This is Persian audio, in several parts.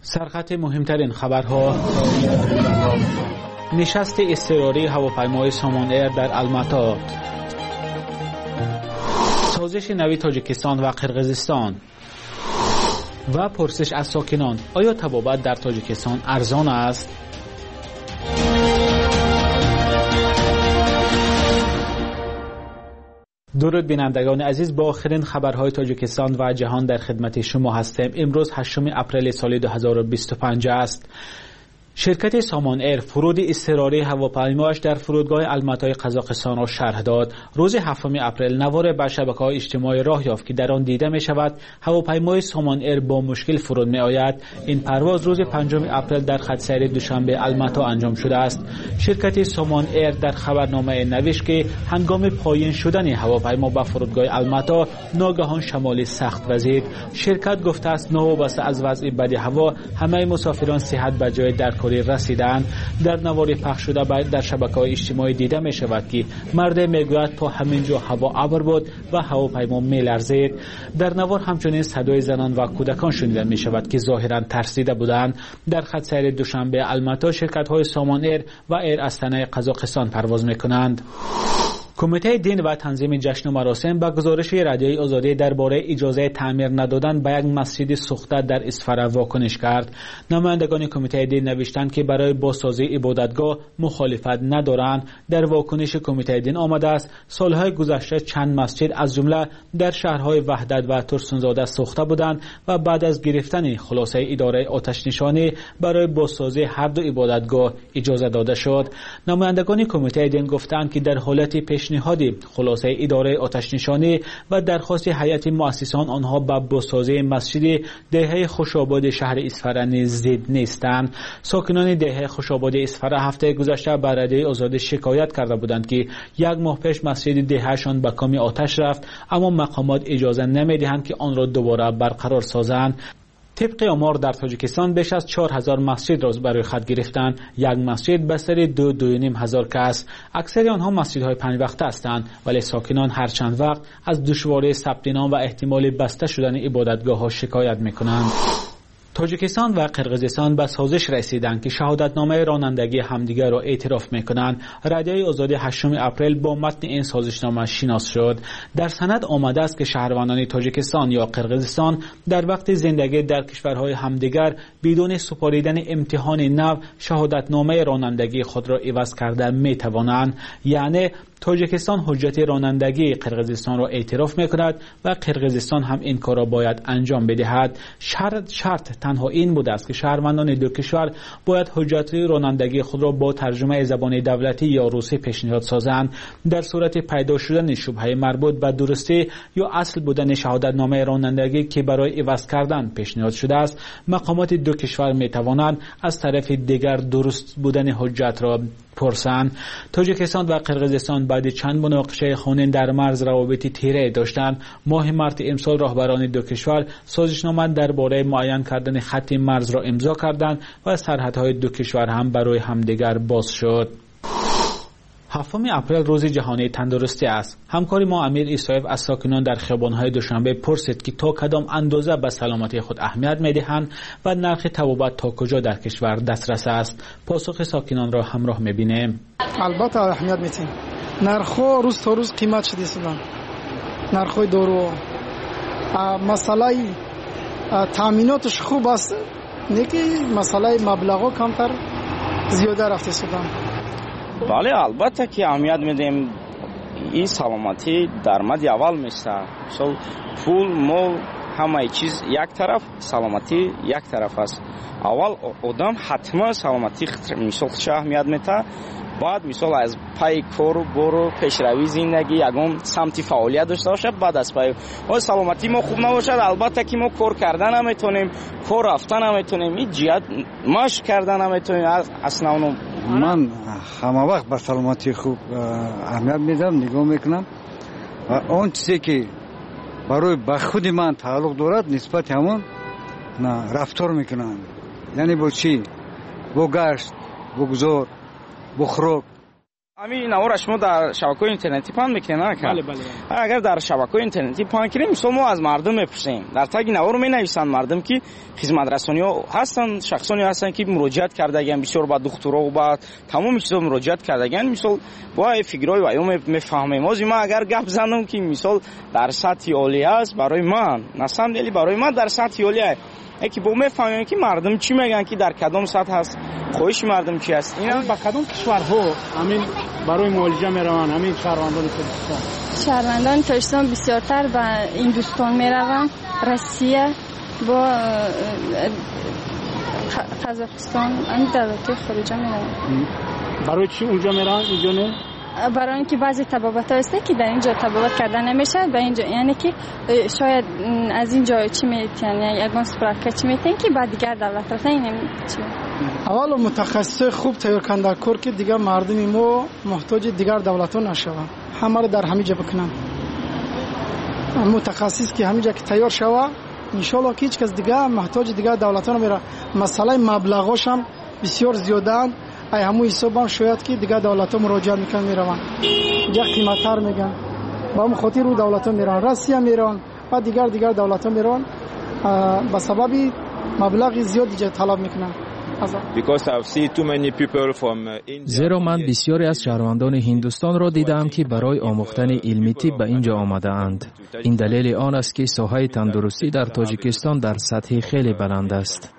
سرخط مهمترین خبرها: نشست اضطراری هواپیمای سامان ایر در الماتا، سازش نوی تاجیکستان و قرقیزستان و پرسش از ساکنان: آیا طبابت در تاجیکستان ارزان است؟ درود بینندگان عزیز، با آخرین خبرهای تاجیکستان و جهان در خدمت شما هستیم. امروز 8 اپریل سال 2025 است. شرکت سامان ایر فرود اضطراری هواپیمایش در فرودگاه الماتای قزاقستان را شرح داد. روز 7 اپریل نوار بر شبکه‌های اجتماعی راه یافت که در آن دیده می شود هواپیمای سامان ایر با مشکل فرود می آید. این پرواز روز 5 اپریل در خط سیر دوشنبه الماتا انجام شده است. شرکت سامان ایر در خبرنامه نوشت که هنگام پایین شدن هواپیما به فرودگاه الماتا ناگهان شمالی سخت وزید. شرکت گفته است نوابسته از وضع بد هوا همه مسافران صحت به جای در رسیدن. در نوار پخش شده در شبکه‌های اجتماعی دیده می شود که مرد میگوید تا همینجا هوا ابر بود و هواپیما می لرزید. در نوار همچنین صدای زنان و کودکان شنیده می شود که ظاهرا ترسیده بودند. در خط سیر دوشنبه الماتا شرکت‌های سامان ایر و ایر استنا قزاقستان پرواز می کنند. کمیته دین و تنظیم جشن و مراسم با گزارش رادیوی آزادی درباره اجازه تعمیر ندادن به یک مسجد سوخته در اصفهان واکنش کرد. نمایندگان کمیته دین نوشتند که برای بازسازی عبادتگاه مخالفت ندارند. در واکنش کمیته دین آمده است سالهای گذشته چند مسجد از جمله در شهرهای وحدت و ترسونزاده سوخته بودند و بعد از گرفتن خلاصه اداره آتش نشانی برای بازسازی هر دو عبادتگاه اجازه داده شد. نمایندگان کمیته دین گفتند که در حالت پیشنهاد خلاصه اداره آتش نشانی و درخواست هیئت مؤسسان آنها به بازسازی مسجد دهه خوشآباد شهر اصفهان ضد نیستند. ساکنان دهه خوشآباد اصفهان هفته گذشته به رادیوی آزادی شکایت کرده بودند که یک ماه پیش مسجد دههشان به کام آتش رفت، اما مقامات اجازه نمیدهند که آن را دوباره برقرار سازند. طبق آمار در تاجیکستان بیش از 4000 مسجد را برای خود گرفتند. یک مسجد بسر 2-2.5 هزار کس. اکثر آنها مسجدهای 5 وقته هستند، ولی ساکنان هر چند وقت از دشواری ثبت نام و احتمال بسته شدن عبادتگاه ها شکایت میکنند. تاجیکستان و قرقیزستان به سازش رسیدند که شهادتنامه رانندگی همدیگر را اعتراف میکنند. رادیوی آزادی 8 اپریل با متن این سازشنامه شناس شد. در سند آمده است که شهروندان تاجیکستان یا قرقیزستان در وقت زندگی در کشورهای همدیگر بدون سپاریدن امتحان نو شهادتنامه رانندگی خود را عوض کرده میتوانند. یعنی تاجیکستان حجت رانندگی قرقیزستان را اعتراف میکند و قرقیزستان هم این کار را باید انجام بدهد. شرط تنها این بوده است که شهروندان دو کشور باید حجت رانندگی خود را با ترجمه زبان دولتی یا روسی پیشنهاد سازند. در صورت پیدا شدن شبهه مربوط به درستی یا اصل بودن شهادتنامه رانندگی که برای عوض کردن پیشنهاد شده است، مقامات دو کشور می توانند از طرف دیگر درست بودن حجت را پرسند. تاجیکستان و قرقیزستان بعد چند مناقشه خونین در مرز روابط تیره داشتند. ماه مارس امسال رهبران دو کشور سازشنامه درباره معین کردن خط مرز را امضا کردند و سرحدهای دو کشور هم برای همدیگر باز شد. 7 اپریل روز جهانی تندرستی است. همکار ما امیر عیسایف از ساکنان در خیابان‌های دوشنبه پرسید که تا کدام اندازه به سلامتی خود اهمیت می‌دهند و نرخ طبابت تا کجا در کشور دسترس است. پاسخ ساکنان را همراه می‌بینیم. البته اهمیت می‌دیم. نرخ‌ها روز تا روز قیمت شده شدن. نرخ‌های دارو مسئله تامیناتش خوب است، نیکی مسئله مبلغ کمتر زیاده رفته شدن. بله البته که اهمیت میدیم. این سلامتی در مد اول میسته. پول مول همه چیز یک طرف، سلامتی یک طرف است. اول آدم حتما سلامتی مثال چه اهمیت میده، بعد مثال از پای کار برو پیشروی زندگی یگام سمتی فعالیت داشته باشه، بعد از پای سلامتی ما خوب نباشد البته که ما کار کردن هم میتونیم، کار رفتن هم میتونیم، این جهت مشق کردن هم میتونیم. اصلا من همه وقت به سلامتی خوب اهمیت میدم، نگاه میکنم و اون چیزی که برای به خود من تعلق دارد نسبت همون رفتار میکنم. یعنی با چی؟ با گشت، با گذار، با خوراک. همین نوار شما در شبکه‌های اینترنتی پان میکنین نه؟ بله بله. اگر در شبکه‌های اینترنتی پان کنیم مثلا ما از مردم میپرسیم، در تگ نوار می نویسن مردم که خدمت رسانی‌ها هستن، شخصانی هستن که مراجعت کردگان بسیار با دکترا و با تمام چیزا مراجعت کردگان، مثلا با فیگرای و ایوم میفهمیم. ما اگر گپ زنم که مثلا در سطح عالی است برای من، نسان دلی برای من در سطح عالی است، یکی با میفهمیم که مردم چی میگن که در کدام سطح هست، خواهش مردم چی است. اینا با کدام کشورها همین برای معالجه میروند؟ همین شهروندان تاجیکستان بسیارتر به هندوستان میروند، روسیه با قزاقستان، این دولت‌های خارجی میروند. برای چی اونجا میروند؟ اینجا نه؟ برای اینکه بعضی طبابت هست که در اینجا طبابت کردن نمیشه، به اینجا یعنی که شاید از اینجا چی میتین، یعنی یگان سپراکه چی میتین که بعد دیگر دولت رفتن این چی. اول متخصص خوب تیار کردن کار که دیگر مردم ما محتاج دیگر دولت‌ها نشوند، همه رو در همینجا بکنن. متخصص که همینجا که تیار شود ان شاء الله که هیچ کس دیگر محتاج دیگر دولت‌ها نمیره. مسئله مبلغاش هم بسیار زیادند، ای همو حسابم شاید که دیگر دولت‌ها مراجعه میکنن میروند، جا قیمت‌تر میگن، با هم خاطر رو دولت‌ها میرن، روسیه میرن و دیگر دولت‌ها میرن، به سبب مبلغ زیادی طلب میکنن. زیرا من بسیاری از شهروندان هندوستان را دیدم که برای آموختن علمی طب به اینجا آمده اند. این دلیل آن است که ساحه تندرستی در تاجیکستان در سطح خیلی بلند است.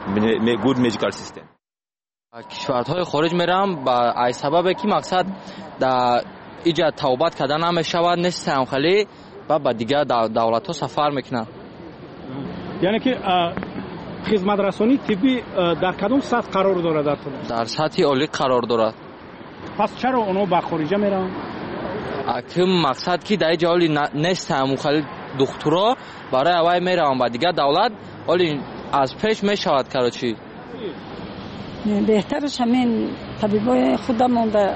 کشورهای خارج میرم با ای سبب که مقصد در اینجا توبت کردن نمیشود، نیستم خیلی و با دیگر دولت ها سفر میکنم. یعنی که خدمت رسانی طبی در کدام سطح قرار دارد؟ در سطح عالی قرار دارد. پس چرا اونا به خارج میرن؟ که مقصد که در اینجا عالی نیستم خیلی دکترا برای اوای میرم با دیگر دولت عالی از پیش میشود کراچی. بهترش همین طبیبای خودمون به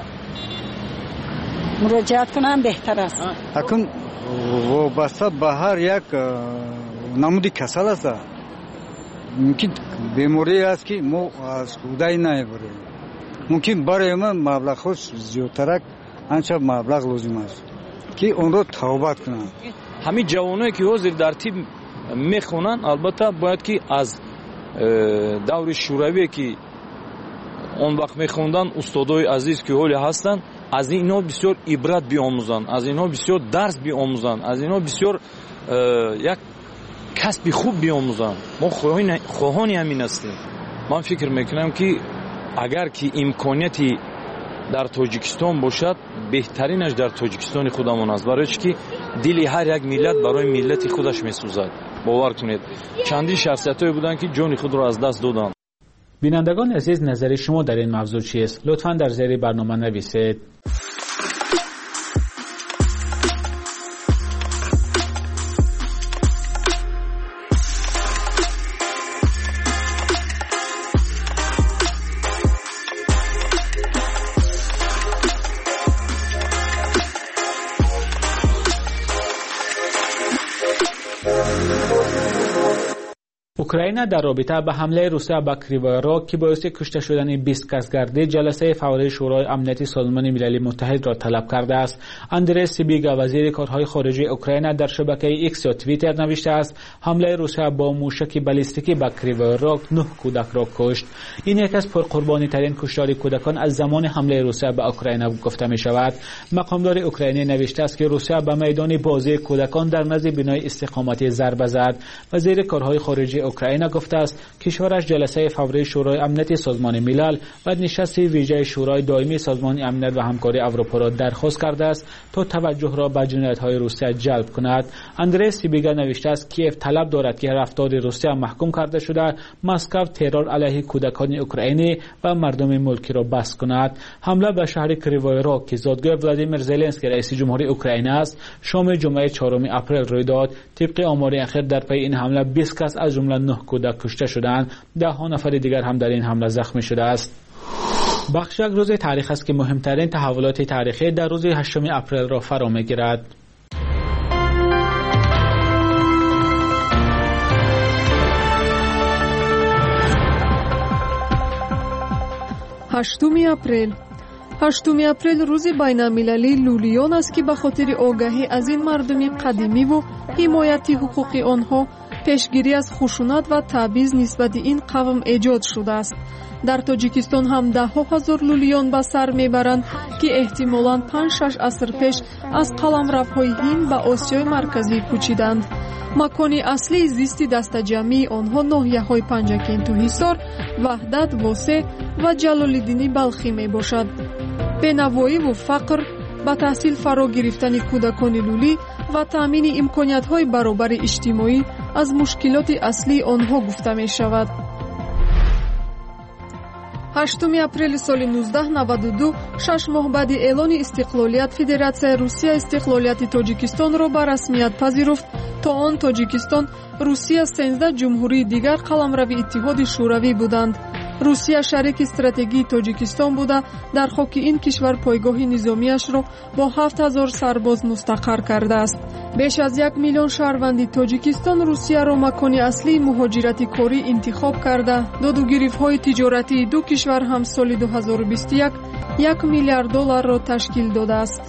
مراجعت کنم بهتر است. اکنون وابسته به هر یک نمودی کسل است. ممکن بیماری است که ما از خودای نمیبریم. ممکن برای من مبلغ خوش زیادتر انچه مبلغ لازم است که اون رو توبت کنند. همین جوانایی که حاضر در طب میخونن البته باید که از دور شوروی که اون وقت میخوندن استادای عزیز که حالی هستن از اینها بسیار عبرت بیاموزن، از اینها بسیار درس بیاموزن، از اینها بسیار یک کسب خوب بیاموزن. ما خواهانی همین هستیم. من فکر میکنم که اگر که امکانیتی در تاجیکستان باشد بهترینش در تاجیکستان خودمون است، برای که دل هر یک ملت برای ملت خودش میسوزد. باور کنید چندی شخصیتایی بودن که جان خود را از دست دادن. بینندگان عزیز، نظر شما در این موضوع چیست؟ لطفاً در زیر برنامه نویسید. اوکراین در رابطه به حمله روسیه به کریوای راگ که باعث کشته شدن 20 کس گردید جلسه فوری شورای امنیت سازمان ملل متحد را طلب کرده است. اندری سیبیگا وزیر کارهای خارجه اوکراین در شبکه ایکس یا توییتر نوشته است حمله روسیه با موشک بالستیکی به کریوای راگ 9 کودک را کشت. این یک از پرقربانی ترین کشتار کودکان از زمان حمله روسیه به اوکراین گفته می شود. مقامدار اوکراینی نوشته است که روسیه به میدان بازی کودکان در نزد بنای استقامتی ضربه زد. وزیر کارهای خارجه اوکراین گفته است کشورش جلسه فوری شورای امنیت سازمان ملل و نشست ویژه شورای دائمی سازمان امنیت و همکاری اروپا را درخواست کرده است تا توجه را به جنایت‌های روسیه جلب کند. اندری سیبیگا نوشته است کیف طلب دارد که رفتار روسیه محکوم کرده شده مسکو ترور علیه کودکان اوکراینی و مردم ملکی را بس کند. حمله به شهر کریوای راگ که زادگاه ولادیمیر زلنسکی رئیس جمهوری اوکراین است شام جمعه 4 اپریل روی داد. طبق آمار اخیر در پی این حمله 20 کس از جمله 9 کودک کشته شدند، 10 نفر دیگر هم در این حمله زخمی شده است. بخش یک روز تاریخ است که مهمترین تحولات تاریخی در روز 8 اپریل را فرا می‌گیرد. هشتم اپریل 8 اپریل روز بین‌المللی لولیان است که به خاطر آگاهی از این مردم قدیمی و حمایت حقوق آنها پیشگیری از خشونت و تبعیض نسبت این قوم ایجاد شده است. در تاجیکستان هم ده‌ها لولیان به سر میبرند که احتمالاً 5-6 عصر پیش از قلمروهای هند به آسیای مرکزی کوچیدند. مکانی اصلی زیست دسته‌جمعی آنها ناحیه‌های پنجکین حصار، وحدت واسع و جلال‌الدین بلخی میباشد. بینوایی و فقر، با تحصیل فرا گرفتن کودکان لولی و تامین امکانیت‌های برابر اجتماعی از مشکلات اصلی آنها گفته می شود. 8 اپریل سال 1992 6 ماه بعد اعلان استقلالیت فدراسیای روسیه استقلالیت تاجیکستان را به رسمیت پذیرفت. تا آن تاجیکستان، روسیه 13 جمهوری دیگر قلمرو اتحاد شوروی بودند. روسیه شریک استراتژی تاجیکستان بوده در خاک این کشور پایگاه نظامیش را با 7000 سرباز مستقر کرده است. بیش از 1 میلیون شهروند تاجیکستان روسیه را مکان اصلی مهاجرت کاری انتخاب کرده. دادوگیری‌های تجارتی دو کشور هم سال 2021 $1 میلیارد را تشکیل داده است.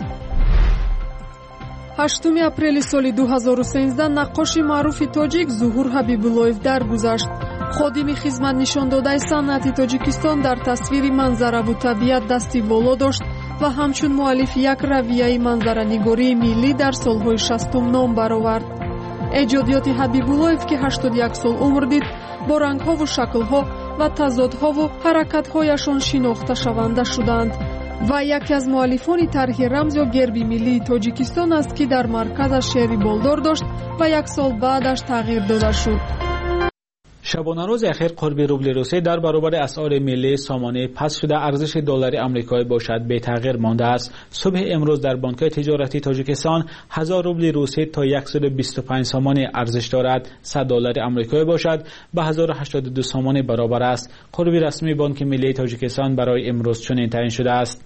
8 اپریل سال 2013 نقاش معروف تاجیک ظهور حبیب‌الله‌اف درگذشت. خادم خدمت نشان داده صنعت تاجیکستان در تصویر منظره و طبیعت دستی بالا داشت و همچون مؤلف یک رویه منظره‌نگاری ملی در سالهای 60 نام برآورد. ایجادیات حبیب‌الله‌اف که 81 سال عمر دید، با رنگ‌ها و شکل‌ها و تضادها و حرکت‌هایشان شناخته شونده شدند و یکی از مؤلفان طرح رمز یا گربی ملی تاجیکستان است که در مرکزش شعری بالدار داشت و 1 سال بعدش تغییر داده شد. شبانه روز اخیر قرب روبل روسی در برابر اسعار ملی سامانه پس شده ارزش دلار آمریکایی باشد به تغییر مانده است. صبح امروز در بانک‌های تجارتی تاجیکستان 1000 روبل روسی تا 125 سامانه ارزش دارد. 100 دلار آمریکایی باشد به 1082 سامانه برابر است. قرب رسمی بانک ملی تاجیکستان برای امروز چنین تعیین شده است.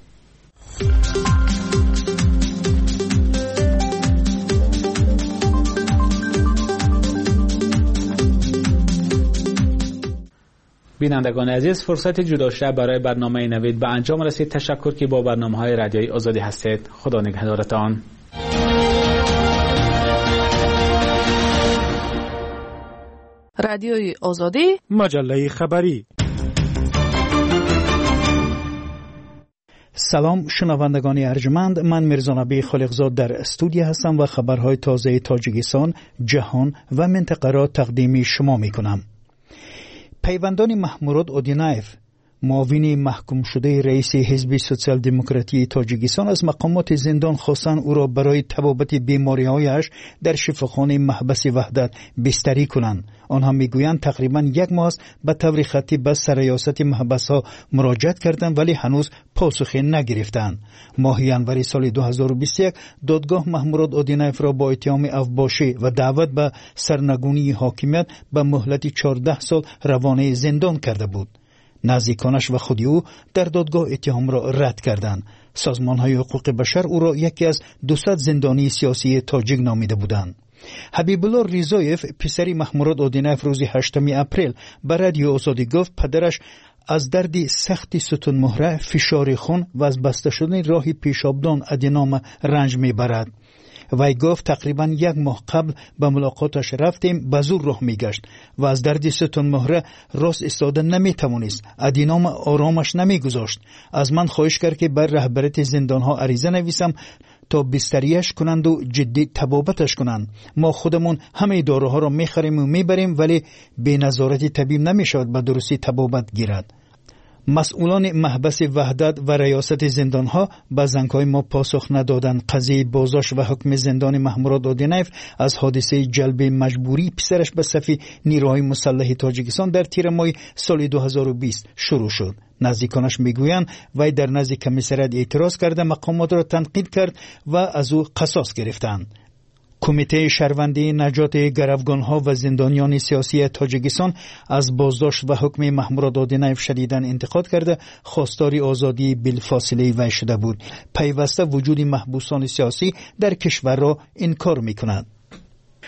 بینندگان عزیز، فرصت جدا شب برای برنامه نوید به انجام رسید. تشکر که با برنامه‌های رادیویی آزادی هستید. خدا نگهدارتان. رادیوی آزادی، مجله خبری. سلام شنوندگان ارجمند، من میرزا نبی خالقزاد در استودیو هستم و خبرهای تازه تاجیکستان، جهان و منطقه را تقدیم شما میکنم. پیوندان محمود اودینایف، معاون محکوم شده رئیس حزب سوسیال دموکراتی تاجیکستان، از مقامات زندان خواستند او را برای تبابت بیماری‌هایش در شفاخانه محبس وحدت بستری کنند. آنها میگویند تقریبا 1 ماه است به طور خطی به سرریاست محبس‌ها مراجعت کردند ولی هنوز پاسخی نگرفتند. ماه ژانویه سال 2021 دادگاه محمود اودینایف را با اتهام افباشی و دعوت به سرنگونی حاکمیت به مهلت 14 سال روانه زندان کرده بود. نزدیکانش و خود او در دادگاه اتهام را رد کردند. سازمان‌های حقوق بشر او را یکی از 200 زندانی سیاسی تاجیک نامیده بودند. حبیب‌الله ریزایف، پسر محمود اودینایف، روز 8 اپریل به رادیو آزادی گفت پدرش از درد سخت ستون مهره، فشار خون و از بسته شدن راه پیشابدان ادینوم رنج میبرد. وی گفت تقریبا 1 ماه قبل به ملاقاتش رفتیم، به زور راه میگشت و از درد ستون مهره راست ایستاده نمیتوانست. ادینوم آرامش نمیگذاشت. از من خواهش کرد که بر رهبریت زندانها عریضه نویسم تا بستریش کنند و جدی تبابتش کنند. ما خودمون همه داروها را میخریم و میبریم ولی به نظارت طبیب نمیشود به درستی تبابت گیرد. مسئولان محبس وحدت و ریاست زندانها به زنگ‌های ما پاسخ ندادند. قضیه بازداشت و حکم زندان محمود اودینایف از حادثه جلب مجبوری پسرش به صف نیروهای مسلح تاجیکستان در تیر ماه سال 2020 شروع شد. نزدیکانش میگویند وی در نزد کمیسریات اعتراض کرده، مقامات را تنقید کرد و از او قصاص گرفتند. کمیته شهروندی نجات گروگان‌ها و زندانیان سیاسی تاجیکستان از بازداشت و حکم محمود اودینایف شدیداً انتقاد کرده، خواستار آزادی بلافاصله وی شده بود. پیوسته وجود محبوسان سیاسی در کشور را انکار می‌کند.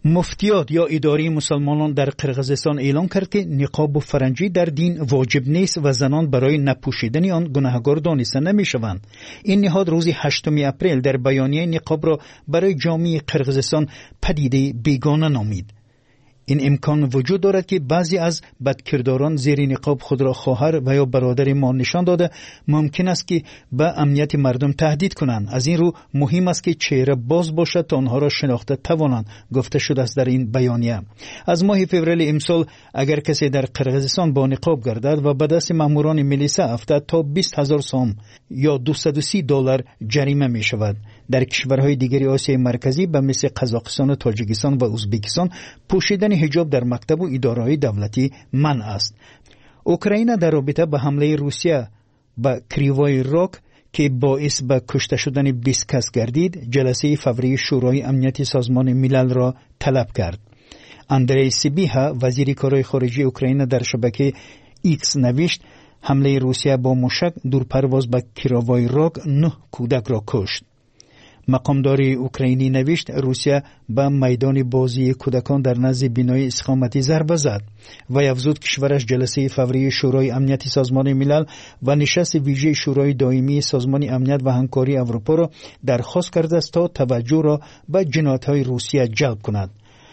مفتیات یا اداره مسلمانان در قرقیزستان اعلام کرد که نقاب و فرنگی در دین واجب نیست و زنان برای نپوشیدن آن گناهکار دانسته نمیشوند. این نهاد روز 8 اپریل در بیانیه نقاب را برای جامعه قرقیزستان پدیده بیگانه نامید. این امکان وجود دارد که بعضی از بدکرداران زیر نقاب خود را خواهر و یا برادر ما نشان داده ممکن است که به امنیت مردم تهدید کنند. از این رو مهم است که چهره باز باشد تا آنها را شناخته توانند، گفته شده است در این بیانیه. از ماه فوریه امسال اگر کسی در قرقیزستان با نقاب گردد و به دست ماموران ملیسا افتد تا 20,000 سوم یا $230 جریمه می شود. در کشورهای دیگری آسیای مرکزی به مثل قزاقستان و تاجیکستان و ازبکستان پوشیدن حجاب در مکتب و اداره‌های دولتی منع است. اوکراین در رابطه با حمله روسیه به کریوای راگ که باعث به کشته شدن 20 کس گردید، جلسه فوری شورای امنیت سازمان ملل را طلب کرد. اندری سیبیها وزیر کارهای خارجه اوکراین در شبکه ایکس نوشت حمله روسیه با موشک دورپرواز به کریوای راگ 9 کودک را کشت. مقامدار اوکراینی نوشت روسیه به میدان بازی کودکان در نزد بنای استقامتی ضربه زد و افزود کشورش جلسه فوری شورای امنیت سازمان ملل و نشست ویژه شورای دائمی سازمان امنیت و همکاری اروپا را درخواست کرده است تا توجه را به جنایت‌های روسیه جلب کند.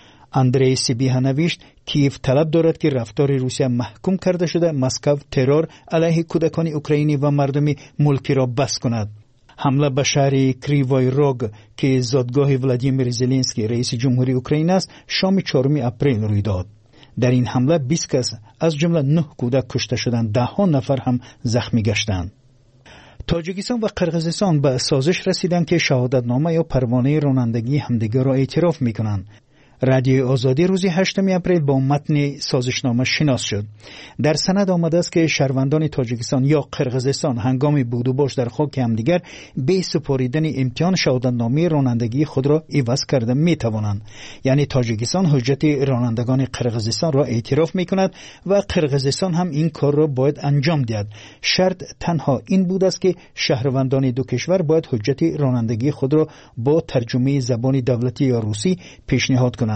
اندری سیبیها نوشت کیف طلب دارد که رفتار روسیه محکوم کرده شده مسکو ترور علیه کودکان اوکراینی و مردم ملکی را بس کند. حمله به شهر کریوای راگ که زادگاه ولادیمیر زلنسکی رئیس جمهوری اوکراین است شام 4 اپریل روی داد. در این حمله 20 کس از جمله 9 کودک کشته شدند، 10 نفر هم زخمی گشتند. تاجیکستان و قرقیزستان به سازش رسیدند که شهادتنامه یا پروانه رانندگی همدیگر را اعتراف می‌کنند. رادیو آزادی روز 8 اپریل با متن سازشنامه شناس شد. در سند آمده است که شهروندان تاجیکستان یا قرقیزستان هنگام بود و باش در خاک همدیگر به سپاریدن امتحان شهادتنامه رانندگی خود را عوض کرده می توانند. یعنی تاجیکستان حجت رانندگان قرقیزستان را اعتراف می کند و قرقیزستان هم این کار را باید انجام دهد. شرط تنها این بود است که شهروندان دو کشور باید حجت رانندگی خود را با ترجمه زبان دولتی یا روسی پیشنهاد کنند.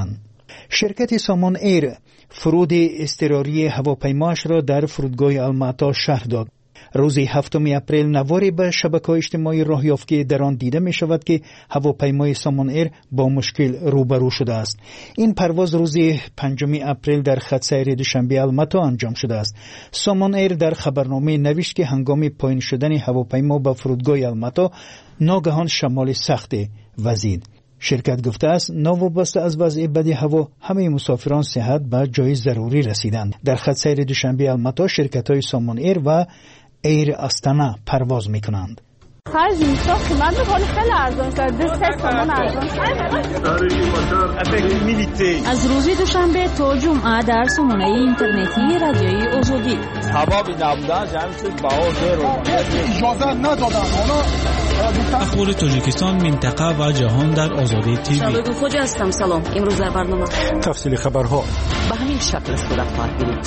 شرکت سامان ایر فرود اضطراری هواپیماش را در فرودگاه الماتا شرح داد. روز 7 اپریل نواری به شبکه‌های اجتماعی راه یافت که در آن دیده می شود که هواپیمای سامان ایر با مشکل روبرو شده است. این پرواز روز 5 اپریل در خط سیر دوشنبه الماتا انجام شده است. سامان ایر در خبرنامه نوشت که هنگام پایین شدن هواپیما به فرودگاه الماتا ناگهان شمال سخت وزید. شرکت گفته است ناوابسته از وضع بد هوا همه مسافران صحت به جای ضروری رسیدند. در خط سیر دوشنبه الماتا شرکت‌های سامان ایر و ایر استانا پرواز می‌کنند. خرج میشه قیمت خیلی خیلی ارزان شد. 3 تومان ارزان شد. از روز دوشنبه تا جمعه در سامانه اینترنتی رادیوی آزادی سبب نبودن جمعیت باور رو اجازه ندادن. اخبار تاجیکستان، منطقه و جهان در آزادی تیوی. شبکه خوج هستم. سلام. امروز در برنامه تفصیل خبرها به همین شکل صورت خواهد گرفت.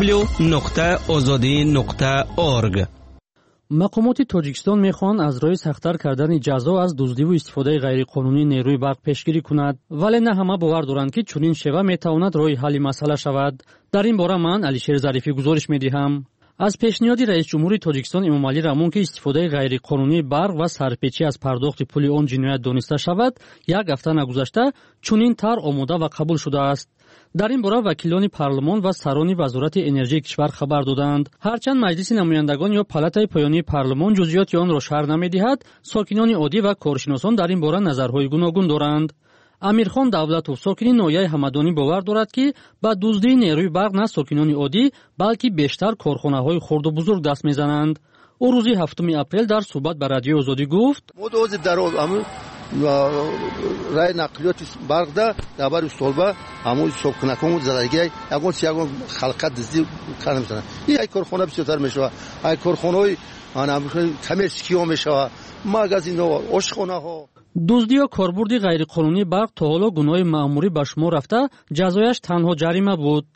www.azadi.org. مقامات تاجیکستان میخوان از راه سخت‌تر کردن جزا از دزدی و استفاده غیرقانونی نیروی برق پیشگیری کند، ولی نه همه باور دارند که چنین شیوه میتواند راه حل مسئله شود. در این باره من علیشیر ظریفی گزارش میدهم. از پیشنهاد رئیس جمهوری تاجیکستان امامعلی رحمون که استفاده غیرقانونی برق و سرپیچی از پرداخت پول آن جنایت دانسته شود، یک هفته نگذشته چنین طرح آماده و قبول شده است. در این باره وکیلان پارلمان و سران وزارت انرژی کشور خبر دادند. هرچند مجلس نمایندگان یا پالاتای پایانی پارلمان جزئیات آن را شرح نمی‌دهد، ساکنان عادی و کارشناسان در این باره نظرهای گوناگون دارند. امیرخان دولتوف ساکنی ناحیه همدانی باور دارد که با دزدی نیروی برق نه ساکنان عادی بلکه بیشتر کارخانه‌های خرد و بزرگ دست می‌زنند. او روز 7 اپریل در صحبت با رادیو آزادی گفت: رای نقلیات برق ده دبر استولبه همون سوکنکون زدگی یگون سیاگون خلقت دزدی کار می‌کنن. این کارخانه بسیار میشه. ای کارخانه‌های آن کمیسکیو میشه. مغازین و آشخانه‌ها. دزدی و کاربرد غیرقانونی برق تا حالا گناه مأموری به شمار رفته، جزایش تنها جریمه بود.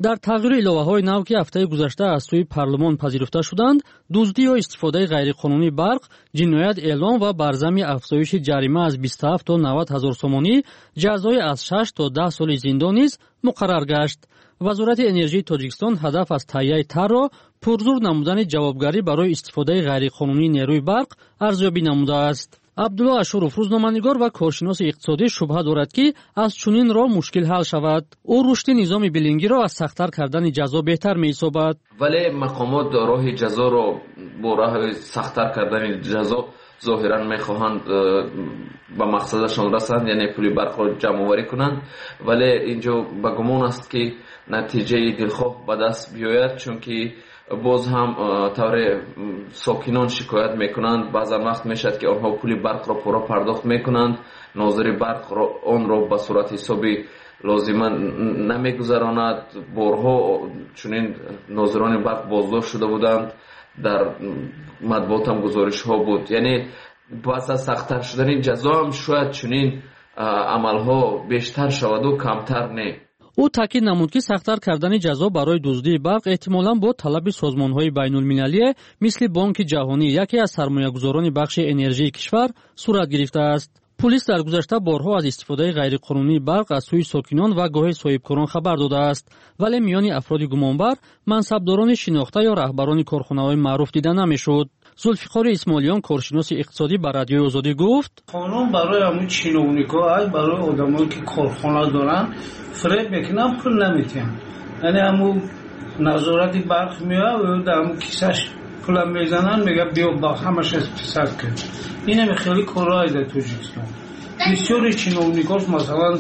در تغییر الوه‌های نو که هفته گذشته از سوی پارلمان پذیرفته شدند، دزدی یا استفاده غیرقانونی برق، جنایت اعلام و برزمی افزایش جریمه از 27 تا 90 هزار سومانی، جزای از 6 تا 10 سال زندان نیز مقرر گشت. وزارت انرژی تاجیکستان هدف از تهیه طرح را پرزور نمودن جوابگری برای استفاده غیرقانونی نیروی برق ارزیابی نموده است. عبدالله اشورов روزنامه‌نگار و کارشناس اقتصادی شبهه دارد که از چنین راه مشکل حل شود. او رشد نظام بلینگی را از سخت‌تر کردن جزا بهتر می‌یابد. ولی مقامات راه جزا را با راه سخت‌تر کردن جزا ظاهرا می‌خواهند به مقصدشان رسند، یعنی پول برق را جمع‌آوری کنند، ولی اینجا به گمان است که نتیجه دلخواه به دست بیاید، چون که باز هم طور ساکنان شکایت میکنند. بعضا وقت میشد که آنها پول برق را پورا پرداخت میکنند، ناظر برق را آن را به صورت حسابی لازما نمیگذراند. بارها چنین ناظران برق بازداشت شده بودند، در مطبوعات هم گزارش ها بود. یعنی پس از سخت‌تر شدن جزا هم شاید چنین عملها بیشتر شود و کمتر نه. او تاکید نمود که سخت‌تر کردن جزا برای دزدی برق احتمالاً با طلب سازمان‌های بین‌المللی مثل بانک جهانی، یکی از سرمایه‌گذاران بخش انرژی کشور، صورت گرفته است. پلیس در گذشته بارها از استفاده غیرقانونی برق از سوی ساکنان و گاهی صاحبکاران خبر داده است، ولی میان افراد گمانبر منصبداران شناخته یا رهبران کارخانه‌های معروف دیده نمی‌شد. زلفقار اسماعیلیان کارشناس اقتصادی با رادیوی آزادی گفت: قانون برای همون چینونیکا، برای آدمایی که کارخانه دارن فریب میکنن، پول نمیتن. یعنی همون نظارت برق میاد و در همون کیسش پول میزنن، میگه بیا با همش استفاده کن. این هم خیلی کارهای در توجیکستان. بسیاری چینونیکاش مثلا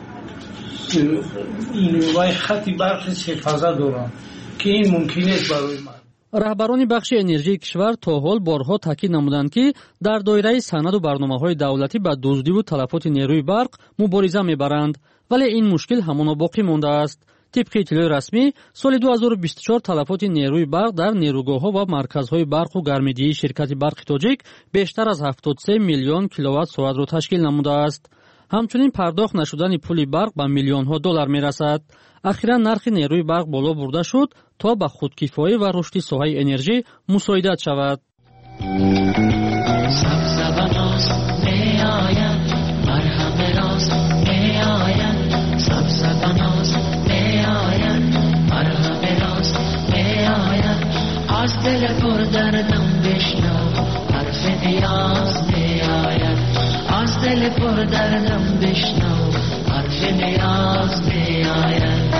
این خطی برق سفازه دارن که این ممکنه برای من. رهبران بخش انرژی کشور تا حال بارها تاکید نمودند که در دایره سند و برنامه‌های دولتی با دزدی و تلفات نیروی برق مبارزه می‌برند، ولی این مشکل همانا باقی مانده است. طبق اطلاع رسمی سال 2024 تلفات نیروی برق در نیروگاه‌ها و مرکزهای برق و گرمایدهی شرکت برق تاجیک بیشتر از 73 میلیون کیلووات ساعت را تشکیل نموده است. همچنین پرداخت نشدن پول برق به میلیون‌ها دلار می‌رسد. اخیراً نرخ نیروی برق بالا برده شد تا به خودکفایی و رشد ساحه انرژی مساعدت شود. از دل پر دردم بشنو حرف نیاز میآید، از دل پر دردم بشنو حرف نیاز میآید.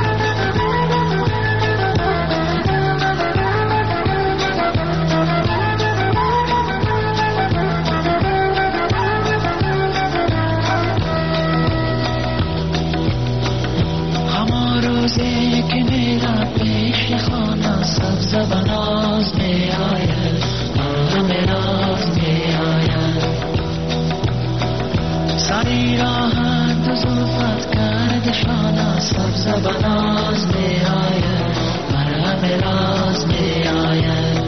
همه روزی که میرم پیش خانه سبز بناز میآید، همه راز میآید. سری راحت و زلفت کردشانه سبز بناز میآید، همه راز میآید.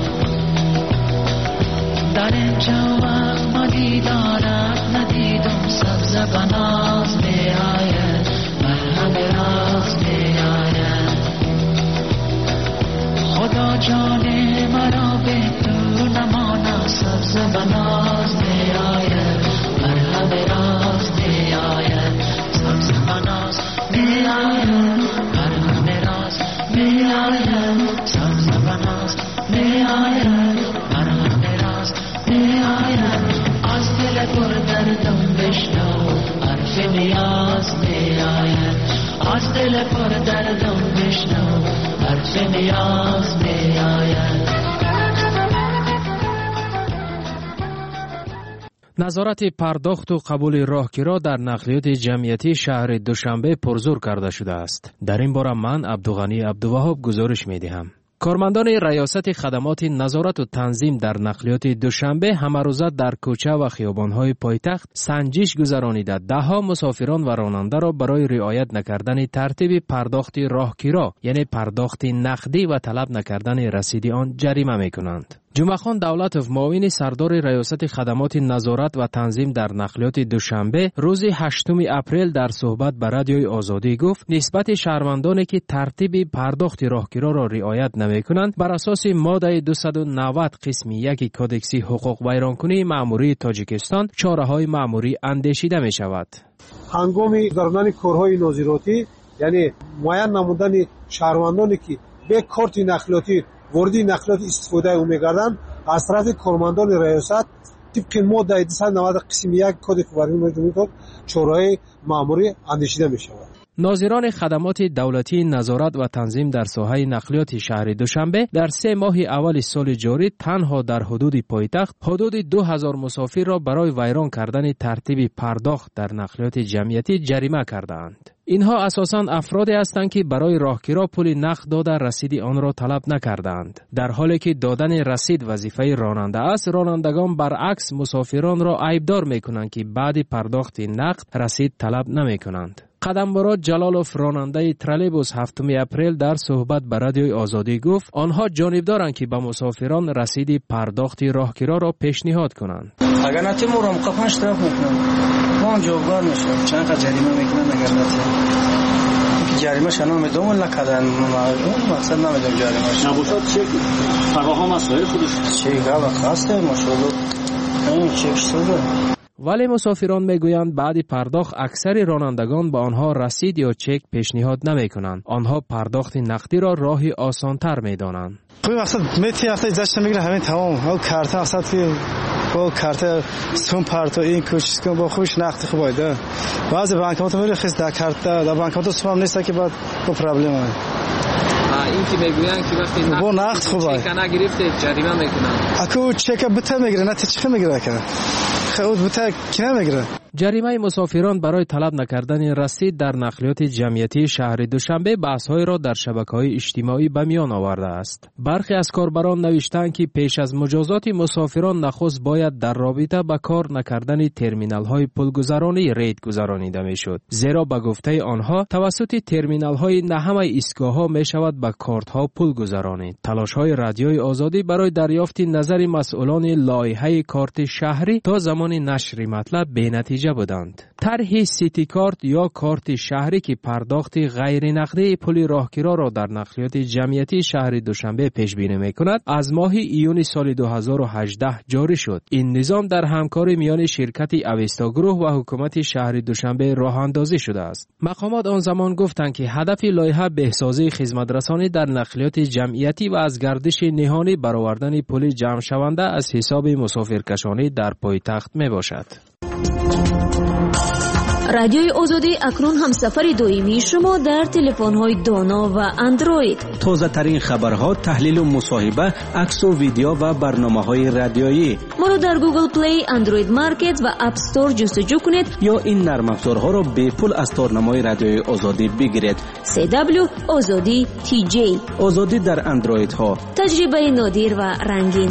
در اینجا وقت ما دیدارت ندیدم سبز بناز میآید، همه راز میآید. خدا جان مرا به تو نماند سبز بناز میآید، همه راز میآید. سبز بناز میآید، همه راز میآید. سبز بناز میآید، همه راز میآید. از دل پر دردم بشنو حرف نیاز میآید، از دل پر دردم بشنو حرف نیاز میآید. نظارت پرداخت و قبول راهگیرا در نقلیات جمعیتی شهر دوشنبه پرزور کرده شده است. در این باره من عبدالغنی عبدالوهاب گزارش می‌دهم. کارمندان ریاست خدمات نظارت و تنظیم در نقلیات دوشنبه همه روزه در کوچه و خیابان‌های پایتخت سنجش گذرانیده ده‌ها مسافران و راننده را برای رعایت نکردن ترتیب پرداخت راهگیرا، یعنی پرداخت نقدی و طلب نکردن رسید آن جریمه می‌کنند. جمعه‌خان دولتوف معاون سردار ریاست خدمات نظارت و تنظیم در نقلیات دوشنبه روز 8 اپریل در صحبت با رادیوی آزادی گفت نسبت شهروندانی که ترتیب پرداخت راهگیرا را رعایت نمی‌کنند بر اساس ماده 290 قسم 1 کدکس حقوق ویرانکنی مأموری تاجیکستان چاره‌های مأموری اندیشیده می‌شود. هنگام گرداندن کارهای نظارتی یعنی معین نمودن شهروندانی که به کارت نقلیاتی وارد نقلیات استفاده می‌گردند از طرف کارمندان ریاست طبق ماده 290 قسم 1 کد ویرانکنی چاره‌های مأموری اندیشیده می‌شود. ناظران خدمات دولتی نظارت و تنظیم در ساحه نقلیات شهر دوشنبه در 3 ماه اول سال جاری تنها در حدود پایتخت حدود 2000 مسافر را برای ویران کردن ترتیب پرداخت در نقلیات جمعیتی جریمه کردند. اینها اساساً افرادی هستند که برای راهگیرا پول نقد داده رسید آن را طلب نکردند. در حالی که دادن رسید وظیفه راننده است، رانندگان برعکس مسافران را عیبدار می‌کنند که بعد پرداخت نقد رسید طلب نمی‌کنند. قدمبرات جلالوف راننده ترالبوس 7 اپریل در صحبت با رادیوی آزادی گفت آنها جانبدارند که به مسافران رسید پرداخت راهگیرا را پیشنهاد کنند. اگر نتیم رو مقام اشتراک میکنن ما جوابگار میشیم چند تا جریمه میکنن اگر نتیم جریمه شنا میدوم نکردن مقصد نمیدونم جریمه نباشد چه فقاها مسائل خودش چه گاوا خواسته ماشاءالله این چه شده. ولی مسافران میگویند بعد پرداخت اکثر رانندگان به آنها رسید یا چک پیشنهاد نمیکنند. آنها پرداخت نقدی را راهی آسانتر میدانند. خب مقصد میتی وقتی ازش میگیره همین تمام او کارت مقصد که با کارت سوم پارتو این کوشش کن با خوش نقد خوب باید. بعضی بانکات میره خیس در کارت در بانکات سوم نیست که بعد با پرابلم است. این که میگویند که وقتی نقد خوبه چک نگرفته جریمه میکنن. اكو چک بته میگیره نه چه میگیره که خود بته کی نمیگیره. جریمه مسافران برای طلب نکردن رسید در نقلیات جمعیتی شهر دوشنبه بحث‌های را در شبکه‌های اجتماعی به میان آورده است. برخی از کاربران نوشتند که پیش از مجازات مسافران نخست باید در رابطه با کار نکردن ترمینال‌های پولگذرانی رید گذرانیده میشد. زیرا به گفته آنها توسط ترمینال‌های نه همه ایستگاه‌ها میشود با کارت‌ها پول گذرانید. تلاش‌های رادیوی آزادی برای دریافت نظر مسئولان لایحه کارت شهری تا زمان نشر مطلب بی‌نتیجه بودند. طرح سیتی کارت یا کارت شهری که پرداخت غیر نقدی پول راهگیرا را در نقلیات جمعیتی شهر دوشنبه پیش بینی می‌کند از ماه ایون سال 2018 جاری شد. این نظام در همکاری میان شرکت اوستا گروه و حکومت شهر دوشنبه راه اندازی شده است. مقامات آن زمان گفتند که هدف لایحه بهسازی خدمترسانی در نقلیات جمعیتی و از گردش نهانی برآوردن پول جمع شونده از حساب مسافرکشانی در پایتخت میباشد. رادیوی آزادی اکنون همسفر دائمی شما در تلفن‌های دانا و اندروید. تازه ترین خبرها، تحلیل و مصاحبه، عکس و ویدیو و برنامه‌های رادیویی. ما را در گوگل پلی، اندروید مارکت و اپ استور جستجو کنید یا این نرم افزارها را به پول از تارنمای رادیوی آزادی بگیرید. CW آزادی TJ. آزادی در اندروید ها. تجربه نادر و رنگین.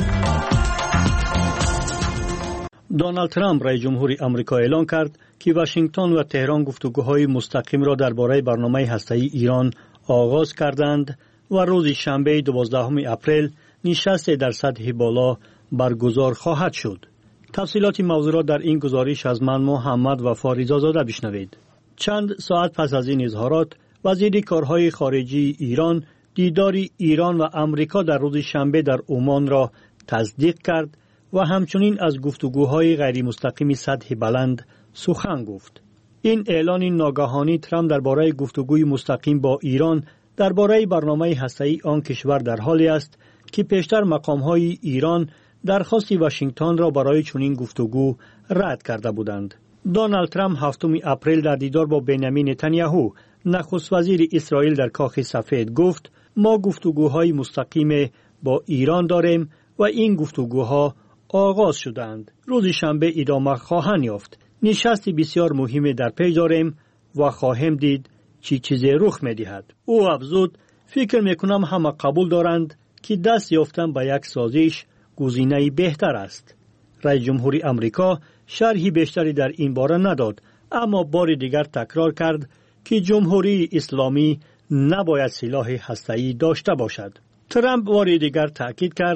دونالد ترامپ رئیس جمهور آمریکا اعلام کرد که واشنگتن و تهران گفتگوهای مستقیم را درباره برنامه هسته‌ای ایران آغاز کردند و روز شنبه 12 اپریل نشست در سطح بالا برگزار خواهد شد. تفصیلات موضوع را در این گزارش از من محمد وفا رضازاده بشنوید. چند ساعت پس از این اظهارات وزیر کارهای خارجی ایران دیدار ایران و آمریکا در روز شنبه در عمان را تصدیق کرد و همچنین از گفتگوهای غیر مستقیم سطح بلند سخن گفت. این اعلان ناگهانی ترامپ درباره گفتگوی مستقیم با ایران درباره برنامه هسته‌ای آن کشور در حالی است که پیشتر مقام‌های ایران درخواست واشنگتن را برای چنین گفتگو رد کرده بودند. دونالد ترامپ 7 اپریل در دیدار با بنیامین نتانیاهو نخست وزیر اسرائیل در کاخ سفید گفت ما گفتگوهای مستقیم با ایران داریم و این گفتگوها آغاز شدند. روز شنبه ادامه خواهند یافت. نشستی بسیار مهم در پیش داریم و خواهیم دید چی چیزی رخ می‌دهد. او افزود فکر می‌کنم همه قبول دارند که دست یافتن به یک سازش گزینه بهتر است. رئیس جمهور آمریکا شرحی بیشتری در این باره نداد، اما بار دیگر تکرار کرد که جمهوری اسلامی نباید سلاح هسته‌ای داشته باشد. ترامپ بار دیگر تاکید کرد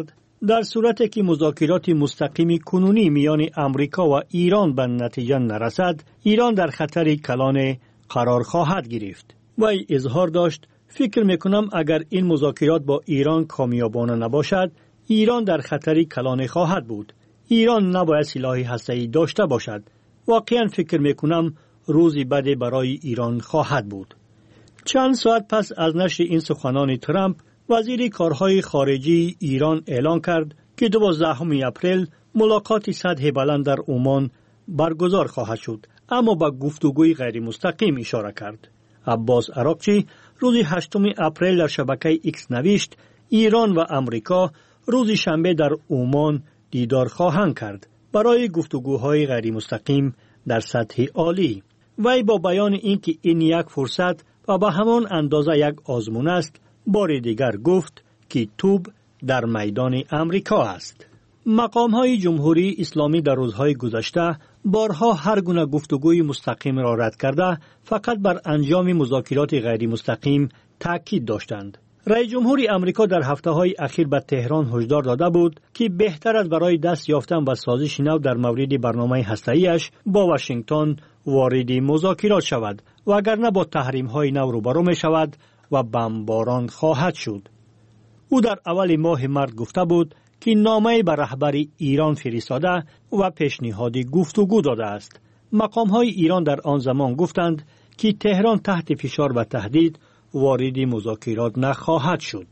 در صورتی که مذاکرات مستقیم کنونی میان امریکا و ایران به نتیجه نرسد، ایران در خطر کلان قرار خواهد گرفت. وی اظهار داشت: فکر میکنم اگر این مذاکرات با ایران کامیابانه نباشد، ایران در خطر کلان خواهد بود. ایران نباید سلاح هسته‌ای داشته باشد. واقعا فکر میکنم روزی بدی برای ایران خواهد بود. چند ساعت پس از نشر این سخنان ترامپ، وزیر کارهای خارجی ایران اعلان کرد که 12 اپریل ملاقات سطح بلند در عمان برگزار خواهد شد، اما به گفتگوی غیر مستقیم اشاره کرد. عباس عراقچی روز 8 اپریل در شبکه ایکس نوشت: ایران و امریکا روز شنبه در عمان دیدار خواهند کرد برای گفتگوهای غیر مستقیم در سطح عالی. وی با بیان اینکه این یک فرصت و به همان اندازه یک آزمون است، بار دیگر گفت که توپ در میدان امریکا است. مقام‌های جمهوری اسلامی در روزهای گذشته بارها هر گونه گفتگوی مستقیم را رد کرده، فقط بر انجام مذاکرات غیر مستقیم تاکید داشتند. رئیس جمهور امریکا در هفته‌های اخیر به تهران هشدار داده بود که بهتر است برای دست یافتن به سازش نو در مورد برنامه هسته‌ایش با واشنگتن وارد مذاکرات شود، وگرنه با تحریم‌های نو روبرو می‌شود و بمباران خواهد شد. او در اول ماه مارس گفته بود که نامه به رهبر ایران فرستاده و پیشنهاد گفتگو داده است. مقام‌های ایران در آن زمان گفتند که تهران تحت فشار و تهدید وارد مذاکرات نخواهد شد.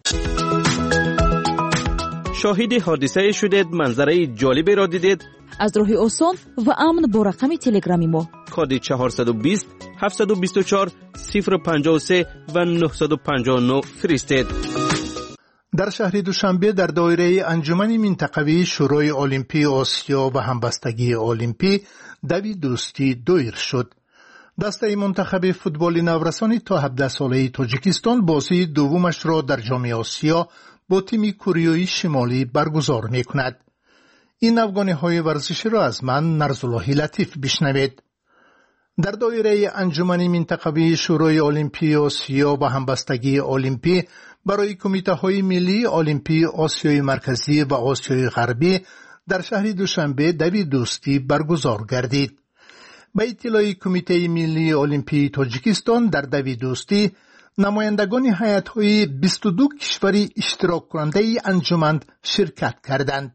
شاهد حادثه شدید، منظره جالبی را دیدید؟ از راه آسان و امن با رقم تلگرامی ما کد 420 724 053 و 959 فرستید. در شهر دوشنبه در دایره انجمن منطقوی شورای المپی آسیا و همبستگی المپی دوی دوستی دایر شد. دسته منتخب فوتبال نورسان تا 17 ساله تاجیکستان بازی دومش را در جام آسیا با تیم کره شمالی برگزار می‌کند. این افغانی‌های ورزشی را از من نرزالله لطیف بشنوید. در دایره انجمن منطقوی شورای المپی آسیا و همبستگی المپی برای کمیته‌های ملی المپی آسیای مرکزی و آسیای غربی در شهر دوشنبه دوی دوستی برگزار گردید. به اطلاع کمیته ملی المپی تاجیکستان در دوی دوستی نمایندگان هیئت‌های 22 کشور اشتراک کننده انجمن شرکت کردند.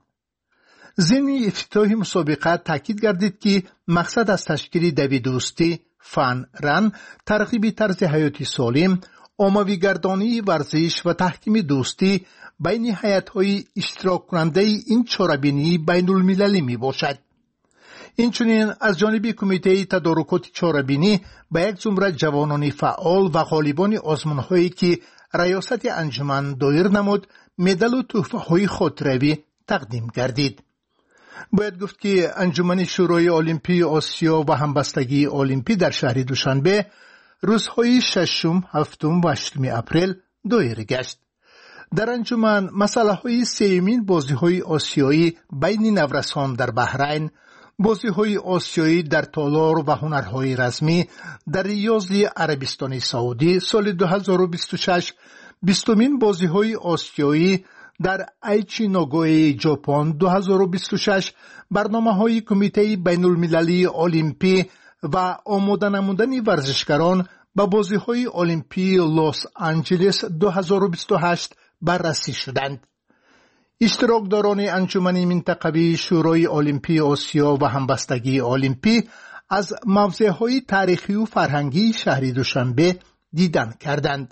ضمن افتتاح مسابقه تاکید گردید که مقصد از تشکیل دوی دوستی فن رن ترغیب طرز حیاتی سالم، عمومی‌گردانی ورزش و تحکیم دوستی بین هیئت‌های اشتراک کننده این چهاربینی بین المللی می باشد. اینچنین از جانب کمیته تدارکات چهاربینی به یک زمره جوانان فعال و غالبان آزمون‌هایی که ریاست انجمن دایر نمود مدال و تحفه‌های خاطروی تقدیم گردید. باید گفت که انجمن شورای المپی آسیا و همبستگی المپی در شهر دوشنبه روزهای 6، 7 و 8 اپریل دایر گشت. در انجمن مسئله‌های سیمین بازی‌های آسیایی بین نورسان در بحرین، بازی‌های آسیایی در تالار و هنرهای رسمی در ریاض عربستان سعودی سال 2026، 20مین بازی‌های آسیایی در ایچی ناگوی ژاپن 2026، برنامه‌های کمیته بین‌المللی المپی و آماده نمودن ورزشکاران به بازی‌های المپی لس آنجلس 2028 بررسی شدند. اشتراکداران انجمن منطقوی شورای المپی آسیا و همبستگی المپی از موضع‌های تاریخی و فرهنگی شهر دوشنبه دیدن کردند.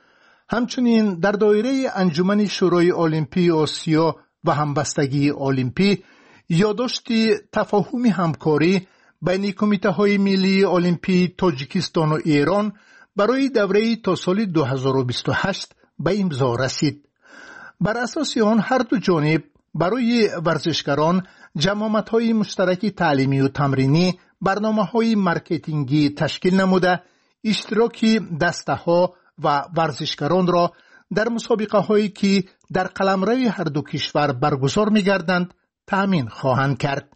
همچنین در دایره انجمن شورای المپی آسیا و همبستگی المپی یادداشت تفاهم همکاری بین کمیته‌های ملی المپی تاجیکستان و ایران برای دوره تا سال 2028 به امضا رسید. بر اساس آن هر دو جانب برای ورزشکاران جماعت‌های مشترک تعلیمی و تمرینی، برنامه‌های مارکتینگی تشکیل نموده اشتراک دسته‌ها و ورزشکاران را در مسابقه‌هایی که در قلمرو هر دو کشور برگزار می‌گردند تأمین خواهند کرد.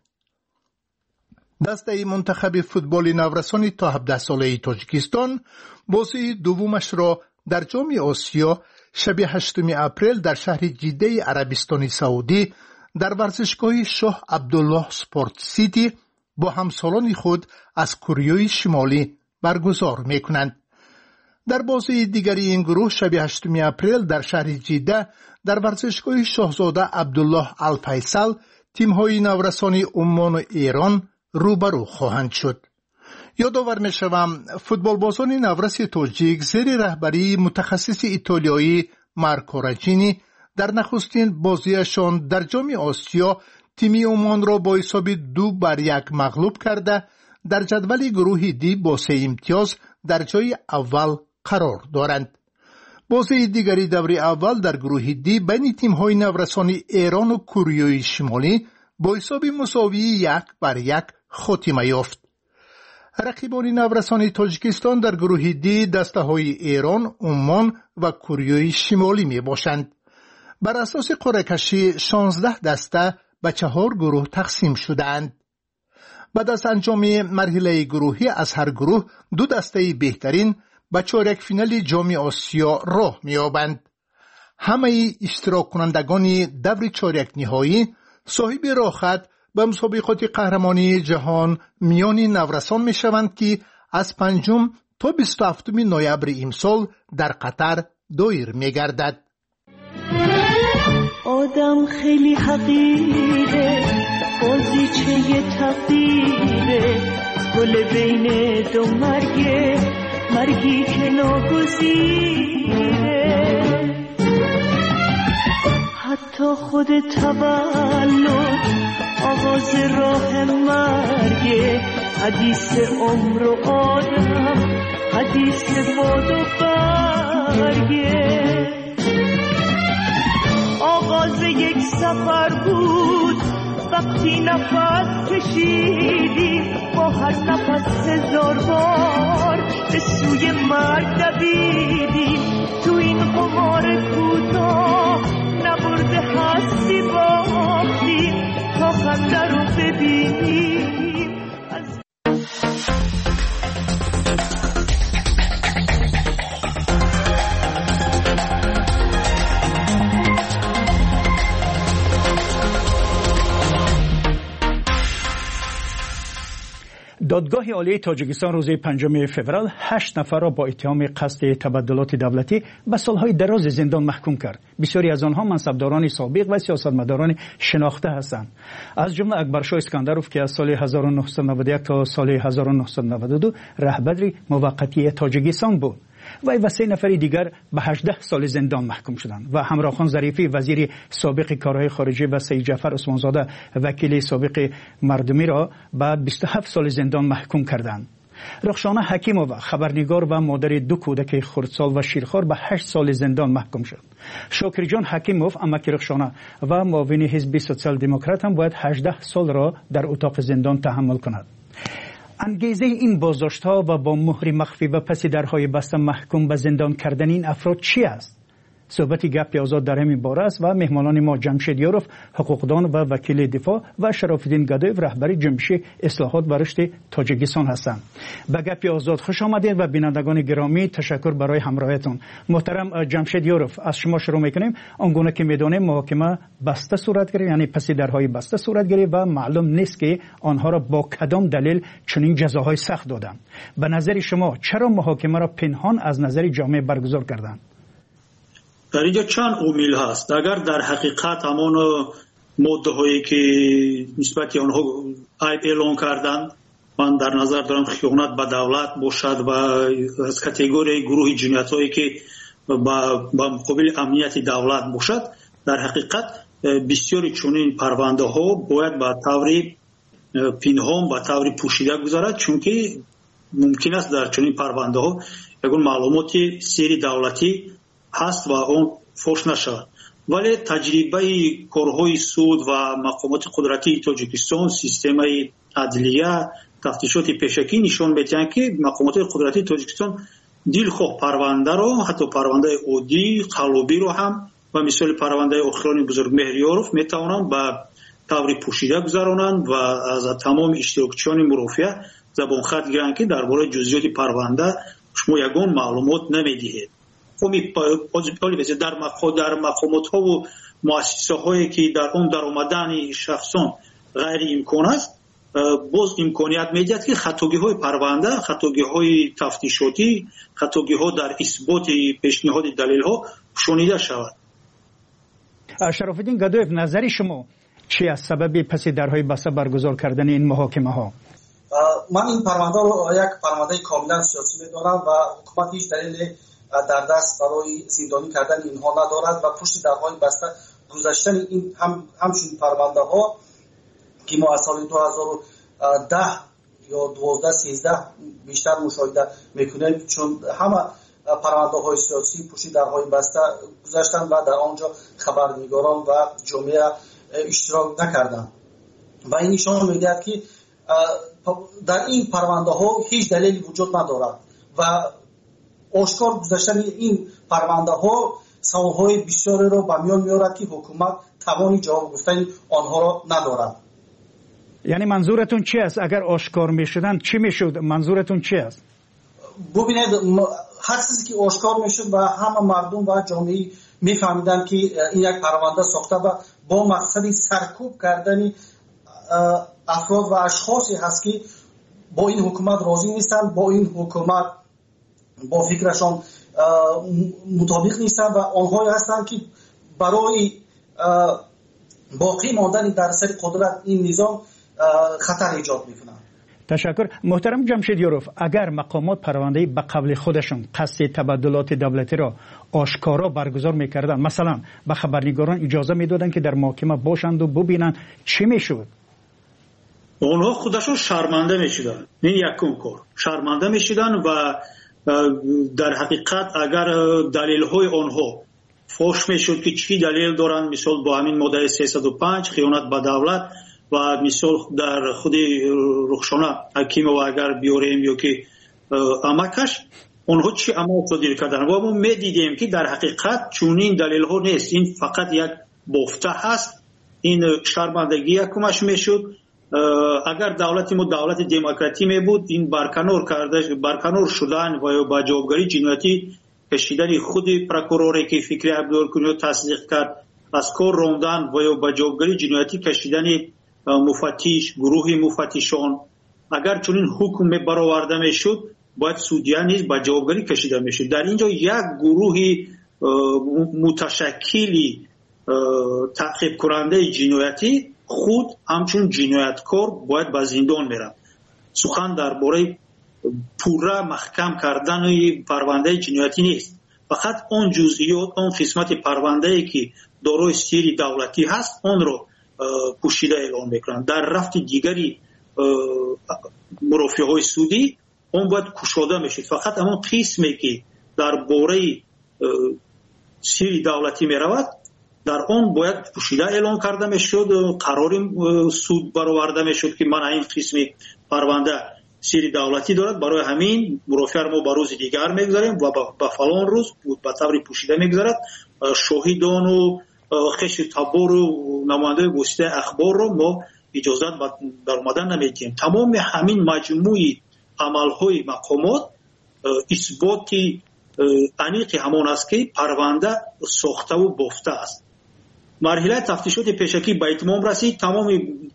دسته منتخب فوتبال نورسان تا 17 ساله تاجیکستان بازی دومش را در جام آسیا شب 8 اپریل در شهر جده عربستان سعودی در ورزشگاه شاه عبدالله سپورت سیتی با همسالان خود از کره شمالی برگزار میکنند. در بازی دیگری این گروه شب 8 اپریل در شهر جده در ورزشگاه شاهزاده عبدالله الفیصل تیم‌های نورسان عمان و ایران روبرو خواهند شد. یادآور می‌شوم فوتبال بازان نورس تاجیک زیر رهبری متخصص ایتالیایی مارکو راجینی در نخستین بازیشان در جام آسیا تیم عمان را با حساب 2-1 مغلوب کرده در جدول گروه دی با 3 امتیاز در جای اول قرار دارند. بازی دیگری دور اول در گروه دی بین تیم‌های نورسان ایران و کره شمالی با حساب مساوی 1-1 خاتمه یافت. رقیبان نورسان تاجیکستان در گروه دی دسته‌های ایران، عمان و کره شمالی می باشند. بر اساس قرعه کشی 16 دسته به 4 گروه تقسیم شدند. بعد از انجام مرحله گروهی از هر گروه 2 دسته بهترین به چهارک فینال جام آسیا راه می‌یابند. همه اشتراک کنندگان دور چهارک نهایی صاحب راهخط به مسابقات قهرمانی جهان میان نورسان میشوند که از 5 تا 27 نوامبر امسال در قطر دایر میگردد. آدم خیلی حقیره، بازیچه تقدیره، گل بین دو مرگی که ناگزیره. حتی خود تولد آغاز راه مرگه، حدیث عمر و آدم، حدیث باد و برگه. آغاز یک سفر بود وقتی نفس کشیدی، با هر نفس 1000 بار به سوی مرگ دویدی. تو این قمار کوتاه نبرده هستی باختی، تا خنده رو ببینی. دادگاه عالی تاجیکستان روز 5 فوریه 8 نفر را با اتهام قصد تبدلات دولتی به سالهای دراز زندان محکوم کرد. بسیاری از آنها منصبداران سابق و سیاستمداران شناخته هستند. از جمله اکبرشاه اسکندروف که از سال 1991 تا سال 1992 رهبر موقتی تاجیکستان بود. و 3 نفر دیگر به 18 سال زندان محکوم شدند و همراهخان ظریفی وزیر سابق کارهای خارجه و سید جعفر عثمانزاده وکیل سابق مردمی را به 27 سال زندان محکوم کردند. رخشانه حکیمووا خبرنگار و مادر 2 کودک خردسال و شیرخوار به 8 سال زندان محکوم شد. شاکرجان حکیموف امک رخشانه و معاون حزب سوسیال دموکرات هم باید 18 سال را در اتاق زندان تحمل کند. انگیزه این بازداشت‌ها و با مهر مخفی و پس درهای بسته محکوم به زندان کردن این افراد چی است؟ صحبت گپ آزاد در همین باره است و مهمانان ما جمشید یاروف حقوقدان و وکیل دفاع و شراف‌الدین گدایف رهبر جنبش اصلاحات و رشد تاجیکستان هستند. به گپ آزاد خوش آمدید و بینندگان گرامی تشکر برای همراهیتون. محترم جمشید یاروف، از شما شروع می‌کنیم. آنگونه که می‌دانیم محاکمه بسته صورت گرفت، یعنی پس درهای بسته صورت گرفت و معلوم نیست که آنها را با کدام دلیل چنین جزاهای سخت دادند. به نظر شما چرا محاکمه را پنهان از نظر جامعه برگزار کردند؟ در اینجا چند عامل هست. اگر در حقیقت همان ماده هایی که نسبت آنها عیب اعلان کردند، من در نظر دارم خیانت به دولت باشد و از کاتگوری گروه جنایت هایی که با مقابل امنیت دولت باشد، در حقیقت بسیاری چنین پرونده ها باید به طور پنهان به طور پوشیده گذارد، چون که ممکن است در چنین پرونده ها یگان معلومات سری دولتی هست و اون فوش نشود. ولی تجربه کارهای سود و مقامات قدرتی تاجیکستان، سیستم عدلیه، تفتیشات پیشکی نشان می‌دهند که مقامات قدرتی تاجیکستان دلخواه پرونده را، حتی پرونده عادی قلبی را هم و مثال پرونده اخران بزرگ مهریاروف میتوانند به طور پوشیده گذرانند و از تمام اشتراکچیان مرافعه زبان خط گیرند که درباره جزئیات پرونده شما یگان معلومات نمیدهید. در مقامات ها و مؤسسه هایی که در اون در آمدن شخصان غیر امکان است، باز امکانیت میدهد که خطاگی های پرونده، خطاگی های تفتیشاتی، خطاگی ها در اثبات پیشنهاد دلیل ها شنیده شود. شرف الدین گدایف، نظر شما چی از سبب پس درهای بسته برگزار کردن این محاکمه ها؟ من این پرونده رو یک پرونده کاملا سیاسی می‌دانم و حکومت هیچ دلیل در دست برای زندانی کردن اینها ندارد و پشت درهای بسته گذاشتن این همچنین پرونده ها که ما از سال 2010 یا 12-13 بیشتر مشاهده میکنیم، چون همه پرونده های سیاسی پشت درهای بسته گذاشتن و در آنجا خبرنگاران و جامعه اشتراک نکردند و این نشان میدهد که در این پرونده ها هیچ دلیلی وجود ندارد و آشکار گذاشتن این پرونده ها سوالهای بسیاری را به میان میارد که حکومت توانی جواب گفتن آنها را ندارد. یعنی منظورتون چی است؟ اگر آشکار میشدن چی میشد؟ منظورتون چی است؟ ببینید، هر چیزی که آشکار میشد و همه مردم و جامعه میفهمیدن که این یک پرونده ساخته و با مقصد سرکوب کردن افراد و اشخاصی هست که با این حکومت راضی نیستن، با این حکومت با فکرشان مطابق نیستن و آنهایی هستند که برای باقی ماندن در سر قدرت این نظام خطر ایجاد میکنند. تشکر. محترم جمشیدیاروف، اگر مقامات پرونده به قبل خودشون قصد تبادلات دولتی را آشکارا برگزار میکردن، مثلا به خبرنگاران اجازه میدادن که در محاکمه باشند و ببینن، چی میشد؟ اونها خودشون شرمنده میشدن. این یکم کار شرمنده میشدن و در حقیقت اگر دلیل های آنها فوش میشد که چی دلیل دارن، مثال با همین ماده 305 خیانت به دولت و مثال در خود رخشانه حکیم و اگر بیاریم یا که امکش اونها چی عمل صادر کردن و ما میدیدیم که در حقیقت چونین دلیل ها نیست، این فقط یک بافته هست. این شرمندگی یکمش میشد. اگر دولت ما دولت دموکراتی می بود، این برکنار شدن و با جوابگری جنایتی کشیدن خود پروکوروری که فکری عبدالکنیو تصدیق کرد، از کار راندن و با جوابگری جنایتی کشیدن مفتش، گروه مفتشان، اگر چنین حکم برآورده می شد باید سودیا نیز با جوابگری کشیده می شد. در اینجا یک گروه متشکلی تعقیب کننده جنایتی خود همچون جنایتکار باید به زندان میرن. سخن درباره پورا محکم کردن پرونده جنایتی نیست، فقط اون جزئیات، اون قسمت پرونده ای که دارای سری دولتی هست اون رو پوشیده اعلام میکنن. در رفت دیگری مرافعه های سودی اون باید کشاده میشه. فقط همون قسمی که درباره سری دولتی میرود در اون باید پوشیده اعلام کرده میشد، قرار سود برآورده میشد که من این قسمی پرونده سری دولتی دارد، برای همین مرافعه ما به روز دیگر میگذاریم و به فلان روز به طور پوشیده میگذارد. شاهدان و خش تبار و نماینده گسته اخبار رو ما اجازه در اومدن نمیدیم. تمام همین مجموعی عملهای مقامات اثباتی انیق همان است که پرونده ساخته و بافته است. مرحله تفتیشات پیشکی به اتمام رسید. تمام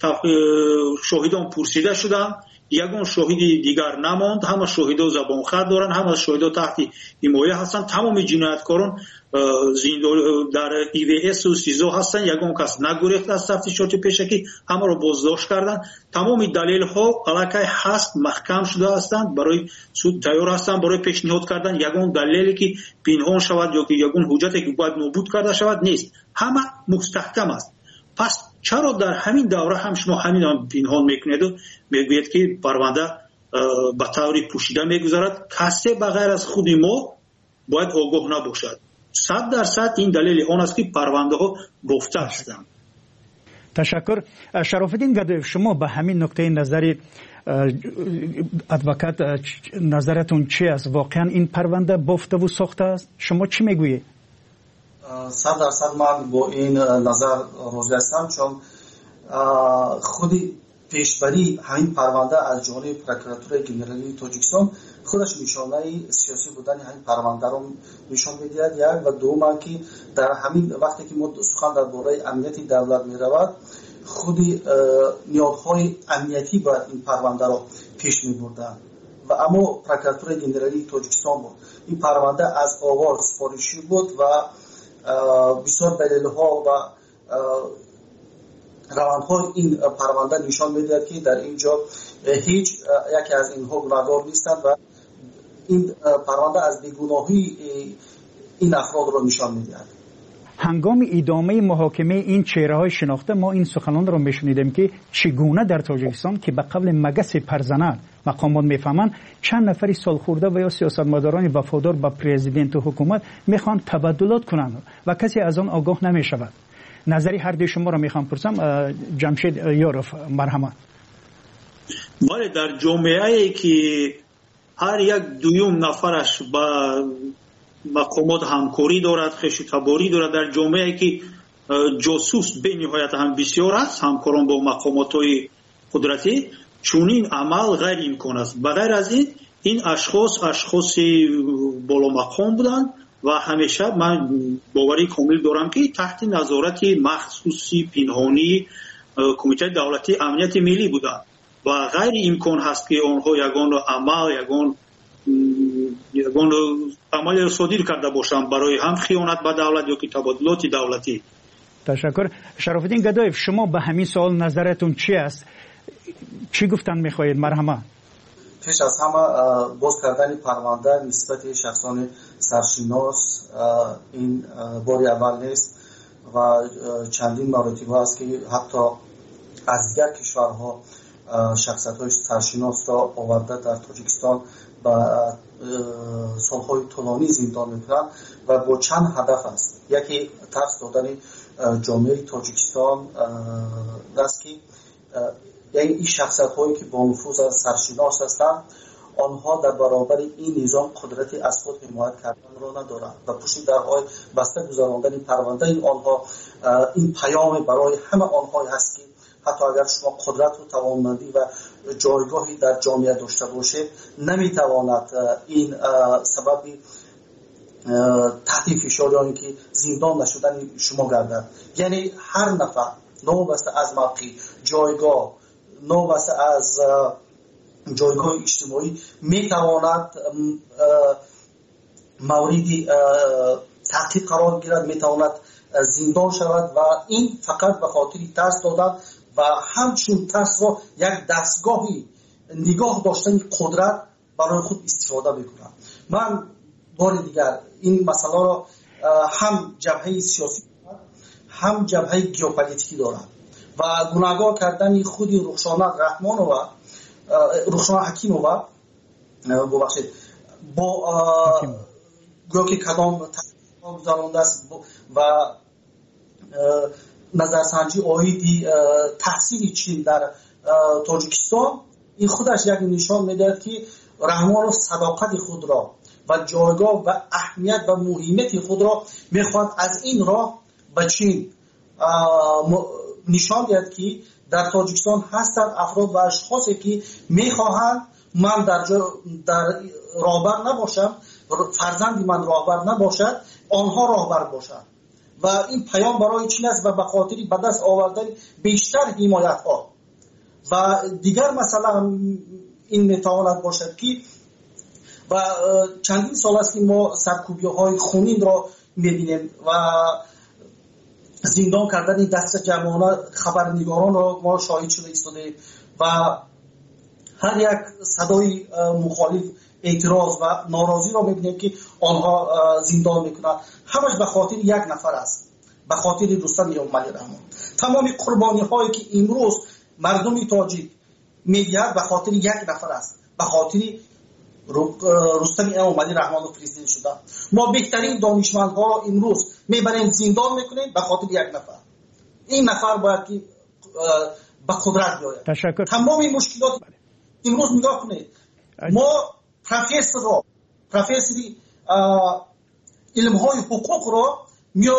شاهدان پرسیده شدند، یگان شاهدی دیگر نماند. همه شاهدا زبان خط دارند، همه شاهدا تحت حمایه هستند. تمام جنایتکاران در EVS و سیزو هستند. یگان کس نگریخت از تفتیشات پیشکی، همه را بازداشت کردند. تمام دلیل ها علاقه هست محکم شده هستند، برای سود تیار هستند برای پیشنهاد کردن. یگان دلیلی که پنهان شود یا که یگان حجتی که باید نابود کرده شود نیست، همه مستحکم است. پس چرا در همین دوره هم شما همین هم پنهان میکنید و میگوید که پرونده به طوری پوشیده میگذارد؟ کسی بغیر از خود ما باید آگاه نباشد. 100% این دلیل آن است که پرونده ها بافته هستند. تشکر. شرف الدین گدایف، شما به همین نکته نظری ادوکات نظرتون چی است؟ واقعا این پرونده بافته و ساخته است؟ شما چی میگویید؟ 100% من با این نظر راضی هستم، چون خودی پیشبری همین پرونده از جانب پروکراتور گنرالی تاجیکستان خودش نشانه سیاسی بودن همین پرونده رو نشان می‌دهد. یک و دوم که در همین وقتی که ما سخن درباره امنیت دولت می‌رود، خودی نیازهای امنیتی باید این پرونده رو پیش می‌بردن و اما پروکراتور گنرالی تاجیکستان بود. این پرونده از آغاز سفارشی بود و بسیار دلایل‌ها و روندهای این پرونده نشان می‌دهد که در اینجا هیچ یکی از اینها گناهکار نیستند و این پرونده از بیگناهی این افراد را نشان می‌دهد. هنگام ادامه محاکمه این چهره‌های شناخته ما این سخنان را می‌شنیدیم که چگونه در تاجیکستان که به قبل مگس پرزنر مقامات میفهمند چند نفری سالخورده و یا سیاستمداران وفادار به پرزیدنت و حکومت میخوان تبدلات کنند و کسی از آن آگاه نمیشود. نظری هر دوی شما را میخوام پرسم. جمشید یاروف مرحمت. بله، در جامعه‌ای که هر یک دویم نفرش با مقامات همکاری دارد، خوش‌تباری دارد، در جامعه‌ای که جاسوس به نهایت هم بسیار است، همکاران با مقامات‌های قدرتی، چونین عمل غیر امکان است. بغیر از این اشخاص بالا مقام بودند و همیشه من باوری کامل دارم که تحت نظارت مخصوصی پنهانی کمیته دولتی امنیت ملی بودند و غیر امکان هست که آنها یگان عمل صادر کرده باشند برای هم خیانت به دولت یا که تبادلات دولتی. تشکر. شرافالدین گدایف، شما به همین سوال نظرتون چی است؟ چی گفتن میخواهید؟ مرحمت. پیش از همه باز کردن پرونده نسبت شخصان سرشناس این باری اول نیست و چندین مراتب است که حتی از دیگر کشورها شخصیت‌های سرشناس را آورده در تاجیکستان با سالهای طولانی زندان میکنند و با چند هدف است. یکی ترس دادن جامعه تاجیکستان است که یعنی این شخصیت‌هایی که با نفوذ سرشناس هستند آنها در برابر این نظام قدرتی از خود حمایت کردن را ندارند و پشت درهای بسته گذراندن پرونده آنها این پیام برای همه آنها هست که حتی اگر شما قدرت و توانمندی و جایگاهی در جامعه داشته باشید نمیتواند این سبب تحت فشار یا اینکه زندان نشدن شما گردد. یعنی هر نفر نوبسته از موقع جایگاه، نوبسته از جایگاه اجتماعی میتواند موردی تحقیق قرار گیرد، میتواند زندان شود و این فقط به خاطر ترس دادن و همچون ترس را یک دستگاهی نگاه داشتن قدرت برای خود استفاده میکنند. من بار دیگر این مسئله را هم جبهه سیاسی هم جبهه ژئوپلیتیکی دارم و گناهکار کردن خود رخشانه رحمانوف رخشانه حکیموف با گویا که کدام گذرانده است و نظرسنجی آیدی تحصیل چین در تاجیکستان این خودش یک نشان میدهد که رحمانوف صداقت خود را و جایگاه و اهمیت و مهمیت خود را میخواد از این راه به چین نشان دهد که در تاجیکستان هستند افراد و اشخاصی که میخواهند من در راهبر نباشم، فرزندی من راهبر نباشد، آنها راهبر باشند و این پیام برای چین است و به خاطر به دست آوردن بیشتر حمایت ها و دیگر مثلا این میتواند باشد که و چندین سال است که ما سرکوبی های خونین را میبینیم و زندان کردن دست جمعانه خبرنگاران را ما شاهد شده ایستاده و هر یک صدای مخالف اعتراض و ناراضی را میبینیم که آنها زندان میکنند. همش به خاطر یک نفر است، به خاطر رستم امامعلی رحمان. تمام قربانی هایی که امروز مردم تاجیک میدهد به خاطر یک نفر است، به خاطر رستم امامعلی رحمان پرزیدنت شده. ما بهترین دانشمندها را امروز میبریم زندان میکنیم به خاطر یک نفر. این نفر باید که به قدرت بیاید. تشکر. تمام مشکلات امروز نگاه کنید، ما پروفسوری علم‌های حقوق را میاریم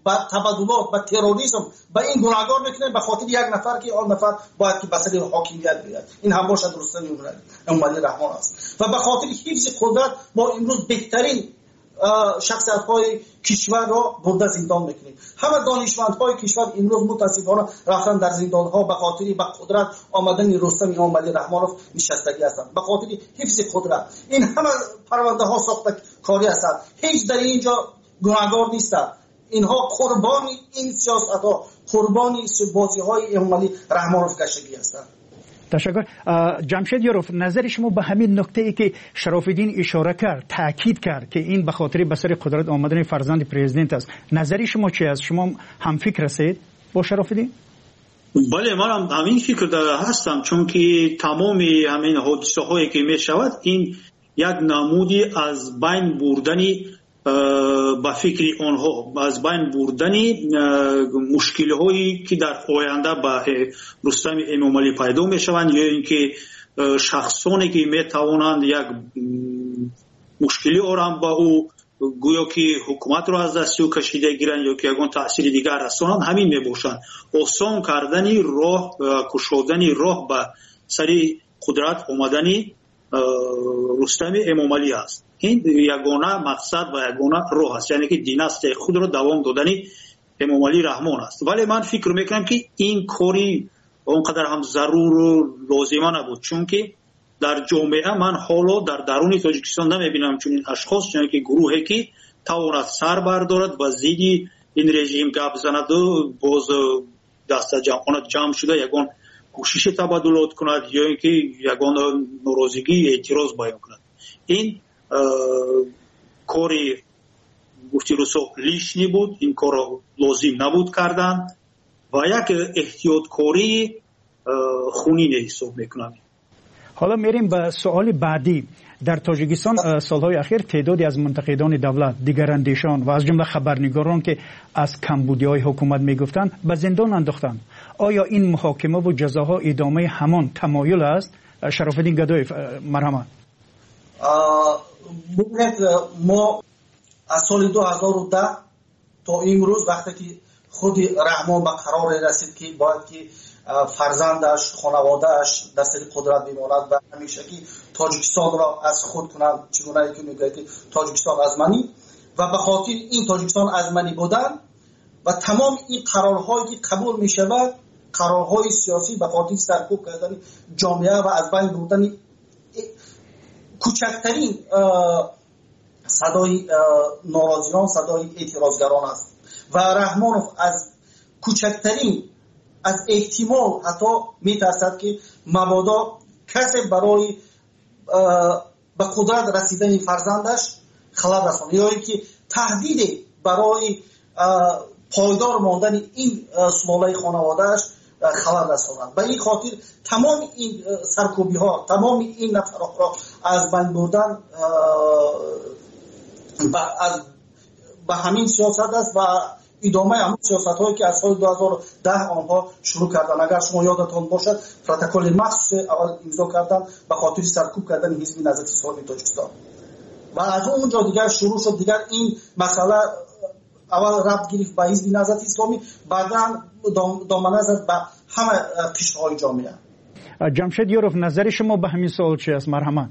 با تبادلات با تروریسم با این گناهکار میکنن به خاطر یک نفر که آن نفر باید که بسر حاکمیت بیاد. این هم باشه درستن امومالی رحمان است و به خاطر حفظ قدرت ما امروز بهترین شخصیت‌های کشور را برده زندان میکنیم. همه دانشمندهای کشور امروز متاسفانه رفتن در زندان‌ها به خاطر به قدرت آمدن رستم امامعلی رحمانوف نشستگی هستند، به خاطر حفظ قدرت. این همه پرونده ها ساخته کاری هستند، هیچ در اینجا گناهکار نیستند. اینها قربان این سیاست‌ها، قربان بازی‌های امامعلی رحمانوف گشتگی هستند. تشکر. جمشید یاروف، نظر شما به همین نکته ای که شراف‌الدین اشاره کرد، تاکید کرد که این به خاطر بسر قدرت آمدن فرزند پرزیدنت است، نظر شما چی است؟ شما هم فکر هستید با شراف‌الدین؟ بله، من هم همین فکر هستم، چون که تمام همین حادثه هایی که می شود این یک نمودی از بین بردنی با فکر آنها، از بین بردنی مشکل هایی که در آینده با رستم امامعلی پیدا می شوند، یا اینکه شخصانی که می توانند یک مشکلی آرام با او گویا که حکومت را از دست او کشیده گیرند یا که یگان تأثیر دیگر رسانند، همین می باشند. آسان کردنی راه، کشودنی راه به سری قدرت آمدنی رستم امامعلی است. این یگانه مقصد و یگانه راه است، یعنی که دیناستی خود را دوام دادنی امامعلی رحمان است. ولی من فکر میکنم که این کاری اونقدر هم ضرور و لازمه نبود، چون که در جامعه من حالا در درون تاجیکستان نمیبینم چون این اشخاص، چون که گروهی که تواند سر بردارد و زیدی این رژیم گپ بزند و باز دست جمع شده یگان کوشش تبادلات کند یا اینکه یگان ناراضگی اعتراض بیان کند. این کاری گفتی رسو لیشنی بود، این کار لازم نبود کردن و یک احتیاطکاری خونین حساب میکنم. حالا میریم به سوال بعدی. در تاجیکستان سالهای اخیر تعدادی از منتقدان دولت، دیگراندیشان و از جمله خبرنگاران که از کمبودی‌های حکومت میگفتند به زندان انداختند. آیا این محاکمه و جزاها ادامه همان تمایل است؟ شراف‌الدین گدایی، مرحمت. ببینید، ما از سال 2010 تا امروز وقتی که خود رحمان به قرار رسید که باید که فرزندش، خانوادهش در سر قدرت بماند و همیشه که تاجیکستان را از خود کنند، چگونه که میگه که تاجیکستان ازمنی و به خاطر این تاجیکستان ازمنی بودن و تمام این قرارهایی که قبول می شود، قرارهای سیاسی به خاطر سرکوب کردن جامعه و از بین بردن کوچکترین صدای ناراضیان، صدای اعتراضگران است و رحمانوف از کوچکترین از احتمال حتی میترسد که مبادا کسی برای به قدرت رسیدن فرزندش خلل رساند یا اینکه تهدید برای پایدار ماندن این سلاله خانوادهش خلل رساند. به این خاطر تمام این سرکوبی ها، تمام این نفرات را از بین بردن به همین سیاست است و ادامه همون سیاست هایی که از سال 2010 آنها شروع کردن. اگر شما یادتان باشد پروتکل مخصوص اول امضا کردن به خاطر سرکوب کردن حزب نهضت اسلامی تاجیکستان و از اونجا دیگر شروع شد. دیگر این مسئله اول ربط گرفت به حزب نهضت اسلامی، بعدا دامنه زد به همه قشرهای جامعه. جمشید یاروف، نظر شما به همین سوال چی است؟ مرحمت.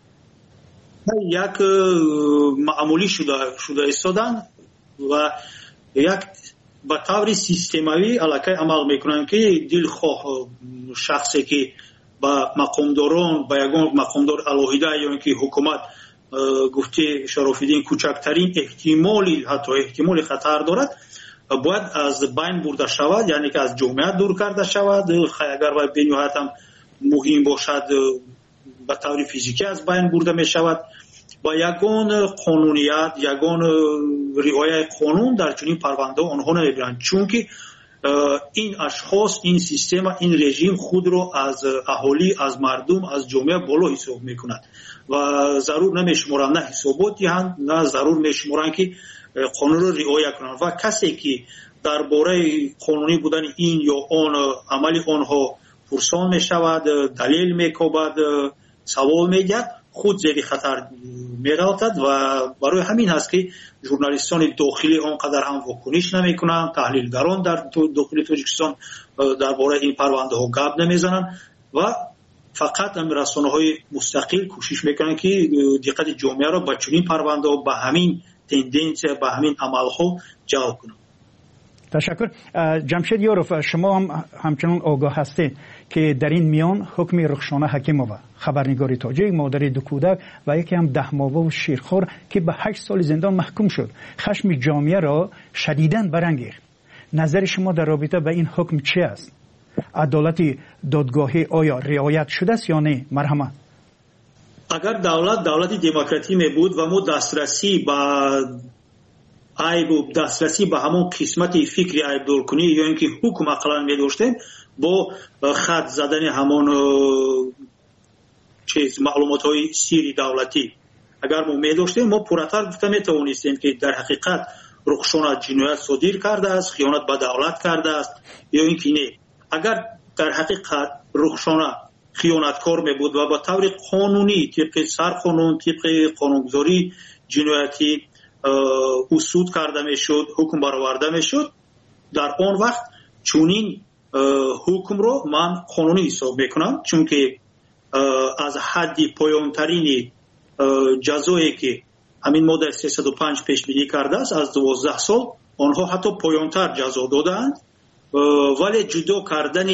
یک معمولی شده ایستادن و یک به طور سیستماوی علاقه عمل میکنن که دلخواه شخصی که با مقامداران، با یگان مقامدار علاهیده یا اینکه حکومت گفته شراف‌الدین کوچکترین احتمالی، حتی احتمال خطر دارد، باید از بین برده شود، یعنی که از جامعه دور کرده شود. اگر و به نهایت هم مهم باشد به طور فیزیکی از بین برده می شود. با یگان قانونیت، یگان رعایت قانون در چنین پرونده آنها نمیبرند، چون که این اشخاص، این سیستم، این رژیم خود را از اهالی، از مردم، از جامعه بالا حساب میکند و ضرور نمیشمارند، نه حسابات دهند، نه ضرور میشمارند که قانون را رعایت کنند و کسی که درباره قانونی بودن این یا آن عمل آنها پرسان میشود، دلیل میکوبد، سوال میگه، خود زیر خطر می‌افتد و برای همین هست که ژورنالیستان داخلی آنقدر هم واکنش نمی‌کنند، تحلیلگران در داخل تاجیکستان درباره این پرونده ها گپ نمی‌زنند و فقط رسانه‌های مستقل کوشش می‌کنند که دقت جامعه را به چنین پرونده ها، به همین تندنس، به همین عمل‌ها جلب کنند. تشکر. جمشید یاروف، شما هم همچنان آگاه هستید که در این میان حکم رخشانه حکیمووا، خبرنگار تاجیک، مادر دو کودک و یکی هم 10 ماهه و شیرخوار که به 8 سال زندان محکوم شد، خشم جامعه را شدیداً برانگیخت. نظر شما در رابطه با این حکم چی است؟ عدالت دادگاهی آیا رعایت شده است یا نه؟ مرحمت. اگر دولت دموکراتی می بود و ما دسترسی به همون قسمت فکری عیبدار کنی یا اینکه حکم اقلا می داشتیم، با خط زدن همون معلومات های سیری دولتی اگر ما می داشتیم، ما پرتر گفته می توانستیم که در حقیقت رخشانه جنایت صادر کرده است، خیانت به دولت کرده است یا اینکه نه. اگر در حقیقت رخشانه خیانتکار می بود و با طور قانونی طبق سرقانون، طبق قانونگذاری جنایتی اصول کرده می شد، حکم برآورده می شد، در آن وقت چونین حکم رو من قانونی حساب میکنم، چون که از حد پایانترین جزایی که همین ماده 305 پیش بینی کرده است از 12 سال، آنها حتی پایانتر جزا دادند، ولی جدا کردن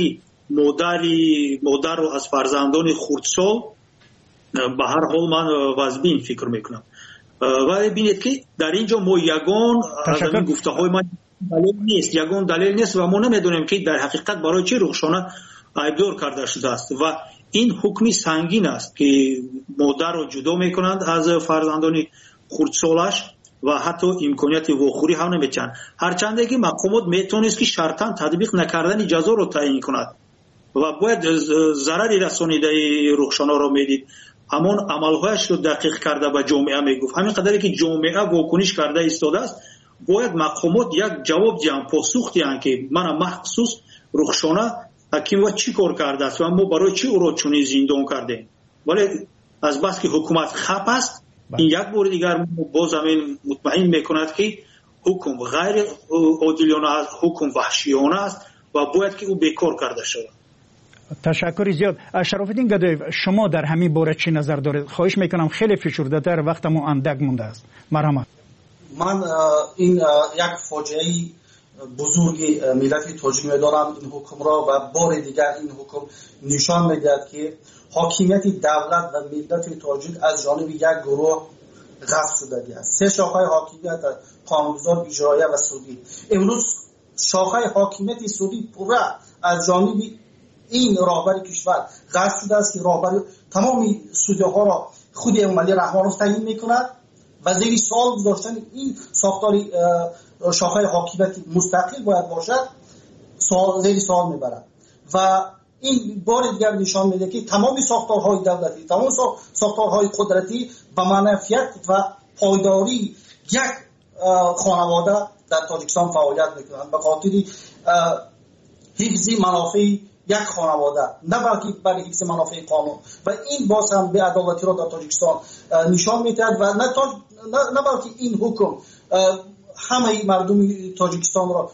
مادر رو از فرزندان خردسال به هر حال من واجبین فکر میکنم. ولی بینید که در اینجا ما یگان از این گفته های من دلیل نیست و ما نمیدونیم که در حقیقت برای چه رخشانه عیبدار کرده شده است و این حکمی سنگین است که مادر رو جدا میکنند از فرزندان خردسالش و حتی امکانیت واخوری هم نمیچند، هرچند که مقامات میتونست که شرطاً تطبیق نکردن جزا رو تعیین کند و باید ضرری رسانیده رخشانه رو میدید، همون عملهایش رو دقیق کرده به جامعه میگفت. همین قدری که جامعه واکنش کرده ایستاده است، باید مقامات یک جواب دیان، پاسخ دیان که من مخصوص رخشانه حکیم و چی کار کرده است و ما برای چی او را چنین زندان کرده. ولی از بس که حکومت خپ است، این یک بار دیگر باز همین مطمئن میکند که حکم غیر عادلانه است، حکم وحشیانه است و باید که او بیکار کرده شود. تشکر زیاد. شرافالدین گدایف، شما در همین باره چی نظر دارید؟ خواهش میکنم خیلی فشرده تر، وقتمون اندک مونده است. مرحمت. من این یک فاجعه بزرگ ملت تاجیک میدارم این حکم را و بار دیگر این حکم نشان میدهد که حاکمیت دولت و ملت تاجیک از جانب یک گروه غصب شده است. 3 شاخه حاکمیت، قانونگذار، اجرایی و سودی. امروز شاخه حاکمیت سودی پورا از جانب این راهبر کشور غصب شده است که راهبر تمام سودی ها را خود امامعلی رحمانوف تعیین میکند و زیر سوال گذاشتن این ساختار شاخه حاکمیت مستقل باید باشد زیر سوال میبرد و این بار دیگر نشان میده که تمام ساختارهای دولتی، تمام ساختارهای قدرتی به منفعت و پایداری یک خانواده در تاجیکستان فعالیت میکنند به خاطر حفظ منافع یک خانواده، نه بلکه برای حفظ منافع قانون و این باز هم به عدالتی را در تاجیکستان نشان میدهد و نه بلکه این حکم همه مردم تاجیکستان را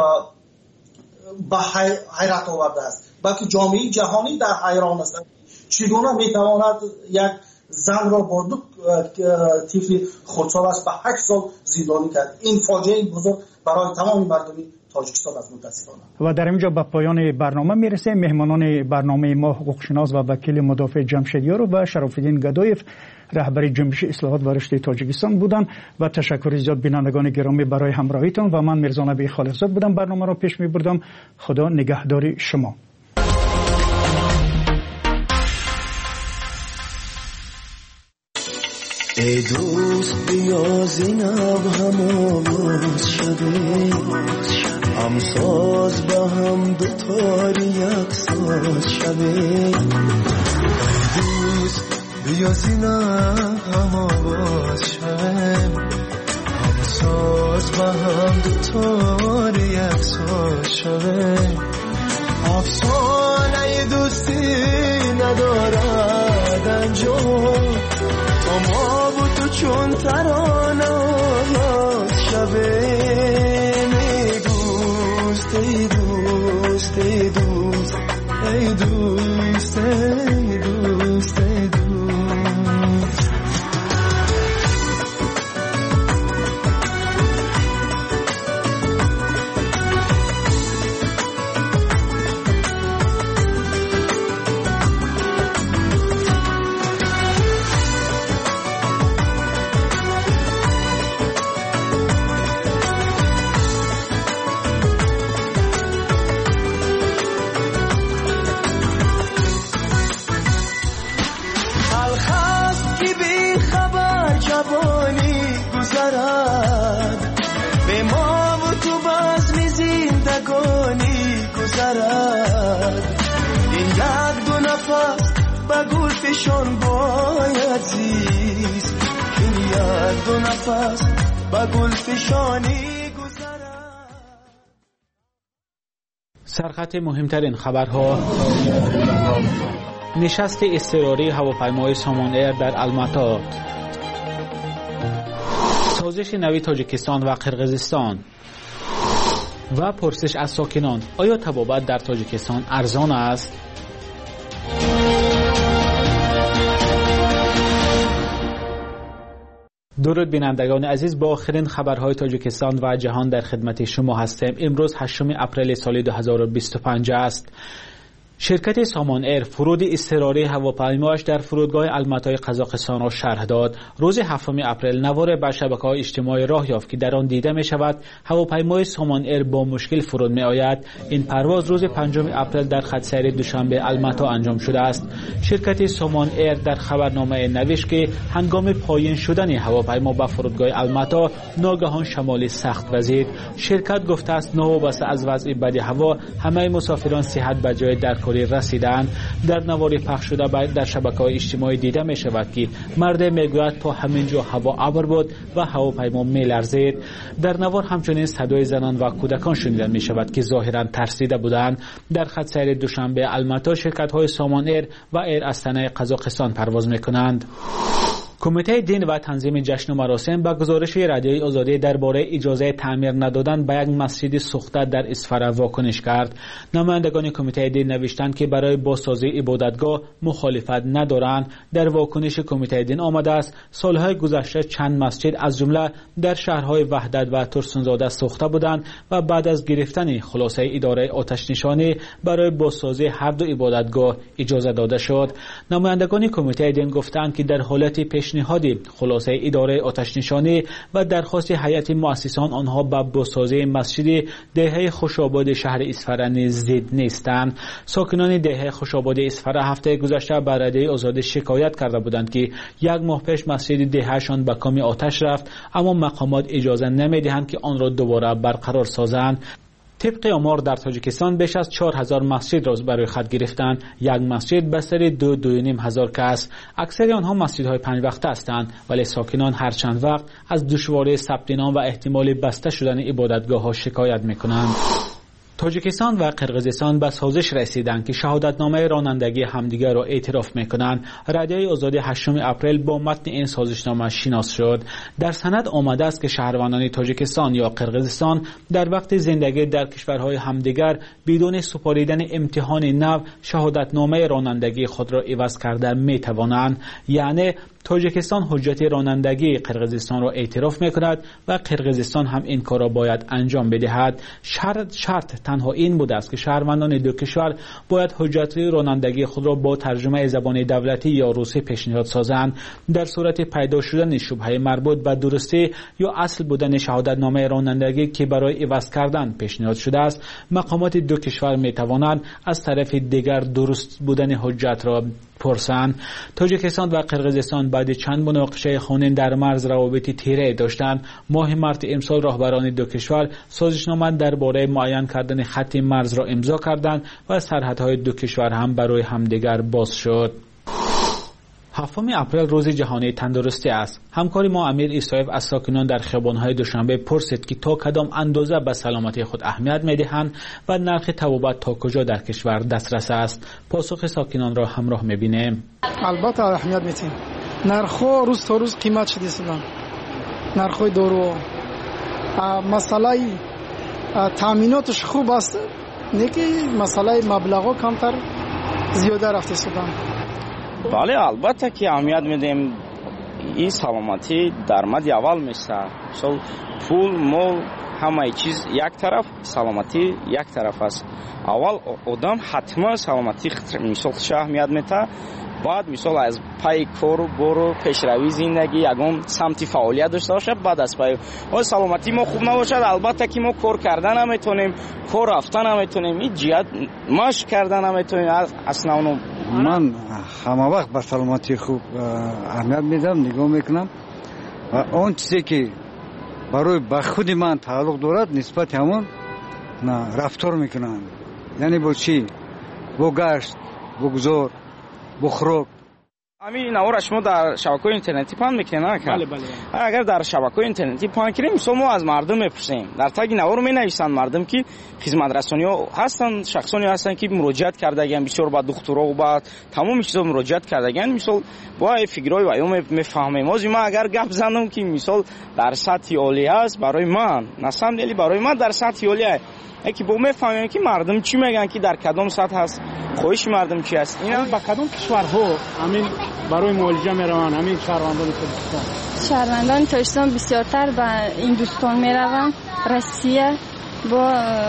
به حیرت آورده است، بلکه جامعه جهانی در حیران است چگونه میتواند یک زن را با 2 طفل خردسال است به 8 سال زندانی کرد. این فاجعه بزرگ برای تمام مردم تاجیکستان است متاسفانه. و در اینجا به پایان برنامه میرسه. مهمانان برنامه ما حقوقشناس و وکیل مدافع جمشید یاروف و شرافالدین گدایف رهبر جنبش اصلاحات و رشد تاجیکستان بودند و تشکر زیاد بینندگان گرامی برای همراهیتان و من میرزا نبی خالقزاد بودم برنامه را پیش میبردم. خدا نگهدار شما. ای دوست بیا زینب هم آواز شده، هم ساز به هم دوتار یک ساز شده. دوست بیا زینب هم آواز شده، هم ساز به هم دوتار یک ساز شده. افسانه دوستی ندارد انجام، ما و تو چون ترانه شب ای دوست ای دوست ای دوست ای دوست ای دوست ای دوست. به ما و تو بزم زندگانی گذرد. این یک دو نفس به گل فشان باید زیست. این یک دو نفس به گل فشانی گذرد. سرخط مهمترین خبرها: نشست اضطراری هواپیمای سامان ایر در الماتا، سازش نوی تاجیکستان و قرقیزستان و پرسش از ساکنان: آیا طبابت در تاجیکستان ارزان است؟ درود بینندگان عزیز، با آخرین خبرهای تاجیکستان و جهان در خدمت شما هستیم. امروز 8 اپریل سال 2025 است. شرکت سامان ایر فرود اضطراری هواپیمایش در فرودگاه الماتای قزاقستان را شرح داد. روز 7 اپریل نوار بر شبکه‌های اجتماعی راه یافت که در آن دیده می شود هواپیمای سامان ایر با مشکل فرود می آید. این پرواز روز 5 اپریل در خط سیر دوشنبه الما انجام شده است. شرکت سامان ایر در خبرنامه نوشت که هنگام پایین شدن هواپیما به فرودگاه الما ناگهان شمال سخت وزید. شرکت گفته است نوابسته از وضع بد هوا همه مسافران صحت به جای رسیدند. در نوار پخش شده در شبکه‌های اجتماعی دیده می شود که مرد میگوید تا همینجا هوا ابر بود و هواپیما می لرزید. در نوار همچنین صدای زنان و کودکان شنیده می شود که ظاهرا ترسیده بودند. در خط سیر دوشنبه الماتا شرکت‌های سامان ایر و ایر استنا قزاقستان پرواز می کنند. کمیته دین و تنظیم جشن و مراسم با گزارش رادیوی آزادی درباره اجازه تعمیر ندادن به یک مسجد سوخته در اصفهان واکنش کرد. نمایندگان کمیته دین نوشتند که برای بازسازی عبادتگاه مخالفت ندارند. در واکنش کمیته دین آمده است سالهای گذشته چند مسجد از جمله در شهرهای وحدت و ترسونزاده سوخته بودند و بعد از گرفتن خلاصه اداره آتش نشانی برای بازسازی هر دو عبادتگاه اجازه داده شد. نمایندگان کمیته دین گفتند که در حالت پیشنهاد خلاصه اداره آتش نشانی و درخواست هیئت مؤسسان آنها به بازسازی مسجد دهه خوشاباد شهر اصفهان ضد نیستند. ساکنان دهه خوشاباد اصفهان هفته گذشته به رادیوی آزادی شکایت کرده بودند که یک ماه پیش مسجد دههشان به کام آتش رفت، اما مقامات اجازه نمیدهند که آن را دوباره برقرار سازند. طبق آمار در تاجیکستان بیش از 4000 مسجد را برای خود گرفتند. یک مسجد بستر 2.5 هزار کس. اکثر آنها مسجدهای 5 وقته هستند، ولی ساکنان هر چند وقت از دشواری ثبت نام و احتمال بسته شدن عبادتگاه ها شکایت میکنند. تاجیکستان و قرقیزستان به سازش رسیدند که شهادتنامه رانندگی همدیگر را اعتراف میکنند. رادیوی آزادی 8 اپریل با متن این سازشنامه شناس شد. در سند آمده است که شهروندان تاجیکستان یا قرقیزستان در وقت زندگی در کشورهای همدیگر بدون سپاریدن امتحان نو شهادتنامه رانندگی خود را عوض کرده میتوانند. یعنی تاجیکستان حجت رانندگی قرقیزستان را اعتراف میکند و قرقیزستان هم این کار را باید انجام بدهد. شرط تنها این بوده است که شهروندان دو کشور باید حجت رانندگی خود را با ترجمه زبان دولتی یا روسی پیشنهاد سازند. در صورت پیدا شدن شبهه مربوط به درستی یا اصل بودن شهادتنامه رانندگی که برای عوض کردن پیشنهاد شده است، مقامات دو کشور میتوانند از طرف دیگر درست بودن حجت را پرسند. تاجیکستان و قرقیزستان بعد چند مناقشه خونین در مرز روابط تیره داشتند. ماه مارس امسال رهبران دو کشور سازشنامه درباره معین کردن خط مرز را امضا کردند و سرحدهای دو کشور هم برای همدیگر باز شد. 7 اپریل روز جهانی تندرستی است. همکار ما امیر ایسایف از ساکنان در خیابان‌های دوشنبه پرسید که تا کدام اندازه به سلامتی خود اهمیت می‌دهند و نرخ طبابت تا کجا در کشور دسترس است. پاسخ ساکنان را همراه می‌بینیم. البته اهمیت می‌دیم. нархҳо рӯз то рӯз қимат шуда истоданд. нархҳои дору масъалаи таъминоташ хуб аст, неки масъалаи маблағҳо камтар зиёда рафта истоданд. бале, албатта ки аҳамият медем ин саломатӣ дар мадди аввал места. мисол пул, мол, ҳамаи чиз як тараф, саломатӣ як тараф аст. аввал одам ҳатман саломатӣ мисол худша аҳамият мета, баъд мисол аз паи кору бору пешравии зиндагӣ ягон самти фаъолият дошта бошад, баъд аз паи саломатӣ мо хуб набошад, албатта ки мо кор карда наметонем, кор рафта наметонем, ин ҷиҳат машқ карда наметонем. аслан ман ҳама вақт ба саломатӣ хуб аҳамият медам, нигоҳ мекунам ва он чизе ки барои ба худи ман тааллуқ дорад нисбати ҳамон рафтор мекунам. яъне бо чӣ? бо гашт, бо гузор, бо хӯрок. ҳамин навораш мо дар шабакаҳои интернетӣ паҳн мекунем. агар дар шабакаҳои интернетӣ паҳн кунем, мисол мо аз мардум мепурсем, дар таги навор менависанд мардум ки хизматрасониҳо ҳастанд, шахсоне ҳастанд ки муроҷиат кардагиянд, бисёр ба духтуро ба тамоми чизо муроҷиат кардагиянд. мисол бо фикрҳои ваё мефаҳмем. ҳозир ман агар гап занам ки мисол дар сатҳи олӣ аст, барои ман на самом деле барои ман дар сатҳи олӣ аст, яки бо мефаҳмем ки мардум чӣ мегӯянд, ки дар кадом сатҳ аст, хоҳиши мардум чӣ аст. ин ба кадом кишварҳо ҳамин барои муолиҷа мераванд? ҳамин шаҳрвандони тоҷикистон, шаҳрвандони тоҷикистон бисёртар ба Индустон мераванд, Россия бо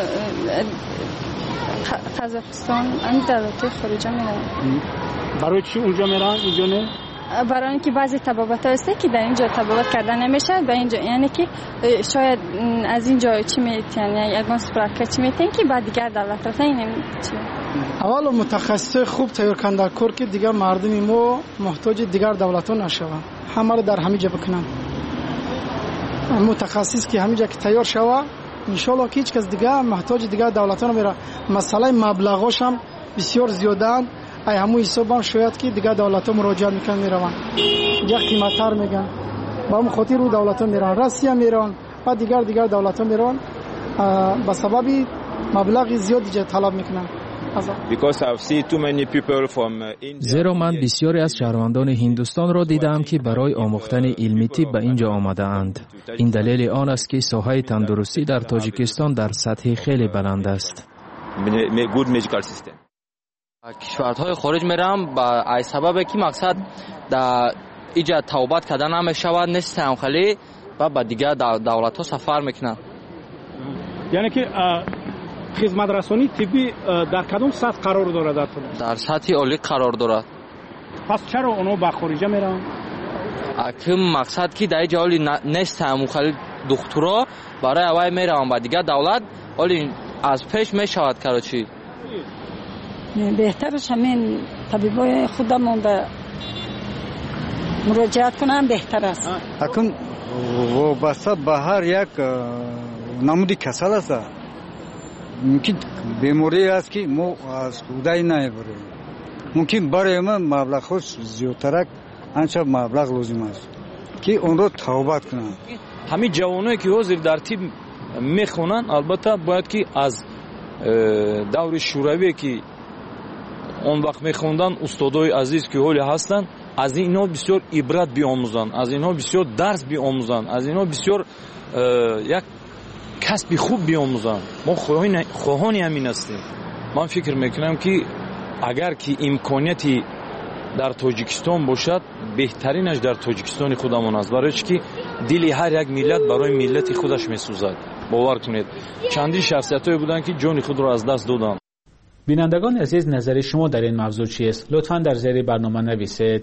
Қазоқистон, ҳамин давлатҳои хориҷа мераванд. барои чӣ унҷо мераванд, инҷо не? барои ин ки баъзе табобатҳо ҳаст ки дар инҷо табобат карда намешавад, ба инҷо яъне ки шояд аз инҷо чӣ метиҳанд, ягон справка чӣ метиҳанд ки ба дигар давлат рафта ин чӣ. аввало мутахассисои хуб тайёркан дар кор ки дигар мардуми мо муҳтоҷи дигар давлатҳо нашаванд, ҳамаро дар ҳамин ҷо бикунанд. мутахассис ки ҳамин ҷо ки тайёр шава, иншоалло ки ҳеҷ кас дигар муҳтоҷи дигар давлатҳо намера. масъалаи маблағҳош ҳам бисёр зиёдаанд, ай ҳамун ҳисобам шояд ки дигар давлатҳо муроҷиат мекунанд, мераванд як қиматтар меган, ба ҳамун хотир ӯ давлатҳо мераванд, Россия мераванд ва дигар давлатҳо мераванд, ба сабаби маблағи зиёди ҷо талаб мекунанд. зеро ман бисёре аз шаҳрвандони Ҳиндустонро дидаам ки барои омӯхтани илми тиб ба ин ҷо омадаанд. ин далели он аст ки соҳаи тандурустӣ дар Тоҷикистон дар сатҳи хеле баланд аст. кишварҳои хориҷ меравам ба ай сабабе ки мақсад дар иҷа тавбат карда намешавад, нестам хали ва ба дигар давлатҳо сафар мекунам. яъне ки хизматрасонӣ тиббӣ дар кадом сатҳ қарор дорад? дар сатҳи олӣ қарор дорад. пас чаро онҳо ба хориҷа мераванд? мақсад ки дар иҷа олӣ нестам хали духтуро, барои авай меравам ба дигар давлат, олӣ аз пеш мешавад карочӣ. بهترش همین طبیبای خودمون به مراجعت کنم بهتر است. اکنون وابسته به هر یک نمودی کسل است. ممکن بیماری است که ما از خودای نمیبریم. ممکن برای ما مبلغ خوش زیادترک انچه مبلغ لازم است که اون رو توبت کنند. همین جوانایی که حاضر در تیم میخونن البته باید که از دور شوروی که اون وقت میخوندن استادای عزیز که حالی هستند، از اینها بسیار عبرت بیاموزند، از اینها بسیار درس بیاموزند، از اینها بسیار یک کسب خوب بیاموزند. ما خواهانی همین هستیم. من فکر میکنم که اگر که امکانیتی در تاجیکستان باشد، بهترینش در تاجیکستان خودمون است، برای که دل هر یک ملت برای ملت خودش میسوزد. باور کنید چندین شخصیتایی بودند که جان خود را از دست دادند. بینندگان عزیز، نظر شما در این موضوع چیست؟ لطفاً در زیر برنامه نویسید.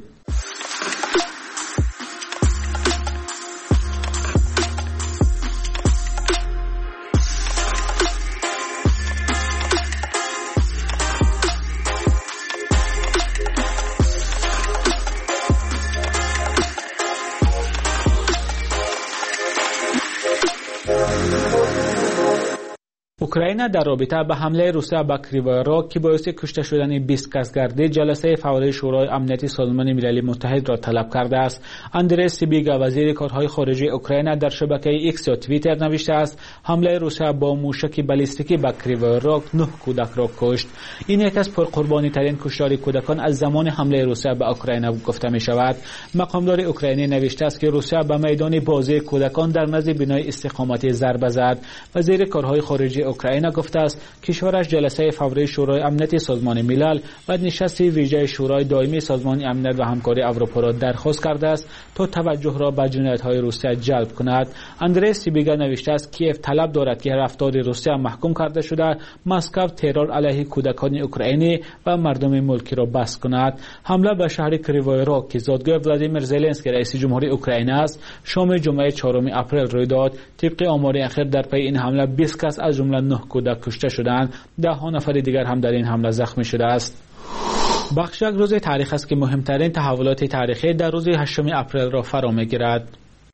اوکراین در رابطه با حمله روسیه به کریوی راگ که باعث کشته شدن 20 کس گردید جلسه فوری شورای امنیت سازمان ملل متحد را طلب کرده است. اندری سیبیگا وزیر کارهای خارجه اوکراین در شبکه ایکس یا توییتر نوشته است حمله روسیه با موشک بالستیکی به کریوی راگ 9 کودک را کشت. این یک از پرقربانی ترین کشتار کودکان از زمان حمله روسیه به اوکراین گفته می شود. مقامدار اوکراینی نوشته است که روسیه به میدان بازی کودکان در نزد بنای استقامتی ضربه زد. وزیر کارهای خارجه اوکراین گفته است کشورش جلسه فوری شورای امنیت سازمان ملل و نشست ویژه شورای دائمی سازمان امنیت و همکاری اروپا را درخواست کرده است تا توجه را به جنایت‌های روسیه جلب کند. اندری سیبیگا نوشته است کیف طلب دارد که رفتار روسیه محکوم کرده شده مسکو ترور علیه کودکان اوکراینی و مردم ملکی را بس کند. حمله به شهر کریوی راگ که زادگاه ولادیمیر زلنسکی رئیس جمهوری اوکراین است شام جمعه 4 اپریل روی داد. طبق آمار اخیر در پی این حمله 20 کس از جمله 9 کودک کشته شدند. 10 نفر دیگر هم در این حمله زخمی شده است. بخشک روز تاریخ است که مهمترین تحولات تاریخی در روز 8 اپریل را فرا می‌گیرد.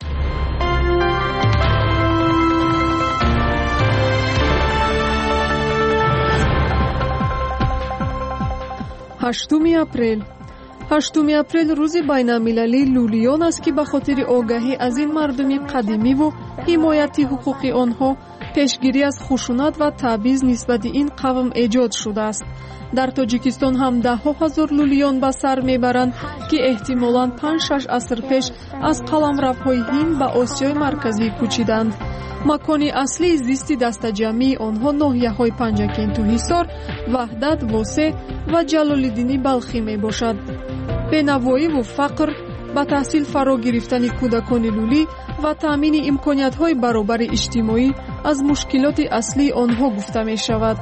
هشتم اپریل روز بین‌المللی لولیان است که به خاطر آگاهی از این مردم قدیمی و حمایت حقوق آنها پیشگیری از خشونت و تبعیض نسبت این قوم ایجاد شده است. در تاجیکستان هم 10,000 لولیان به سر میبرند که احتمالاً 5-6 عصر پیش از قلمروهای هند به آسیای مرکزی کوچیدند. مکانی اصلی زیستی دستجمعی آنها ناحیه‌های پنجکین تو حصار، وحدت، واسه و جلال‌الدین بلخی می باشد. بینوایی و فقر، با تحصیل فرا گرفتن کودکان لولی و تامین امکانیت‌های برابر اجتماعی از مشکلات اصلی آنها گفته می شود.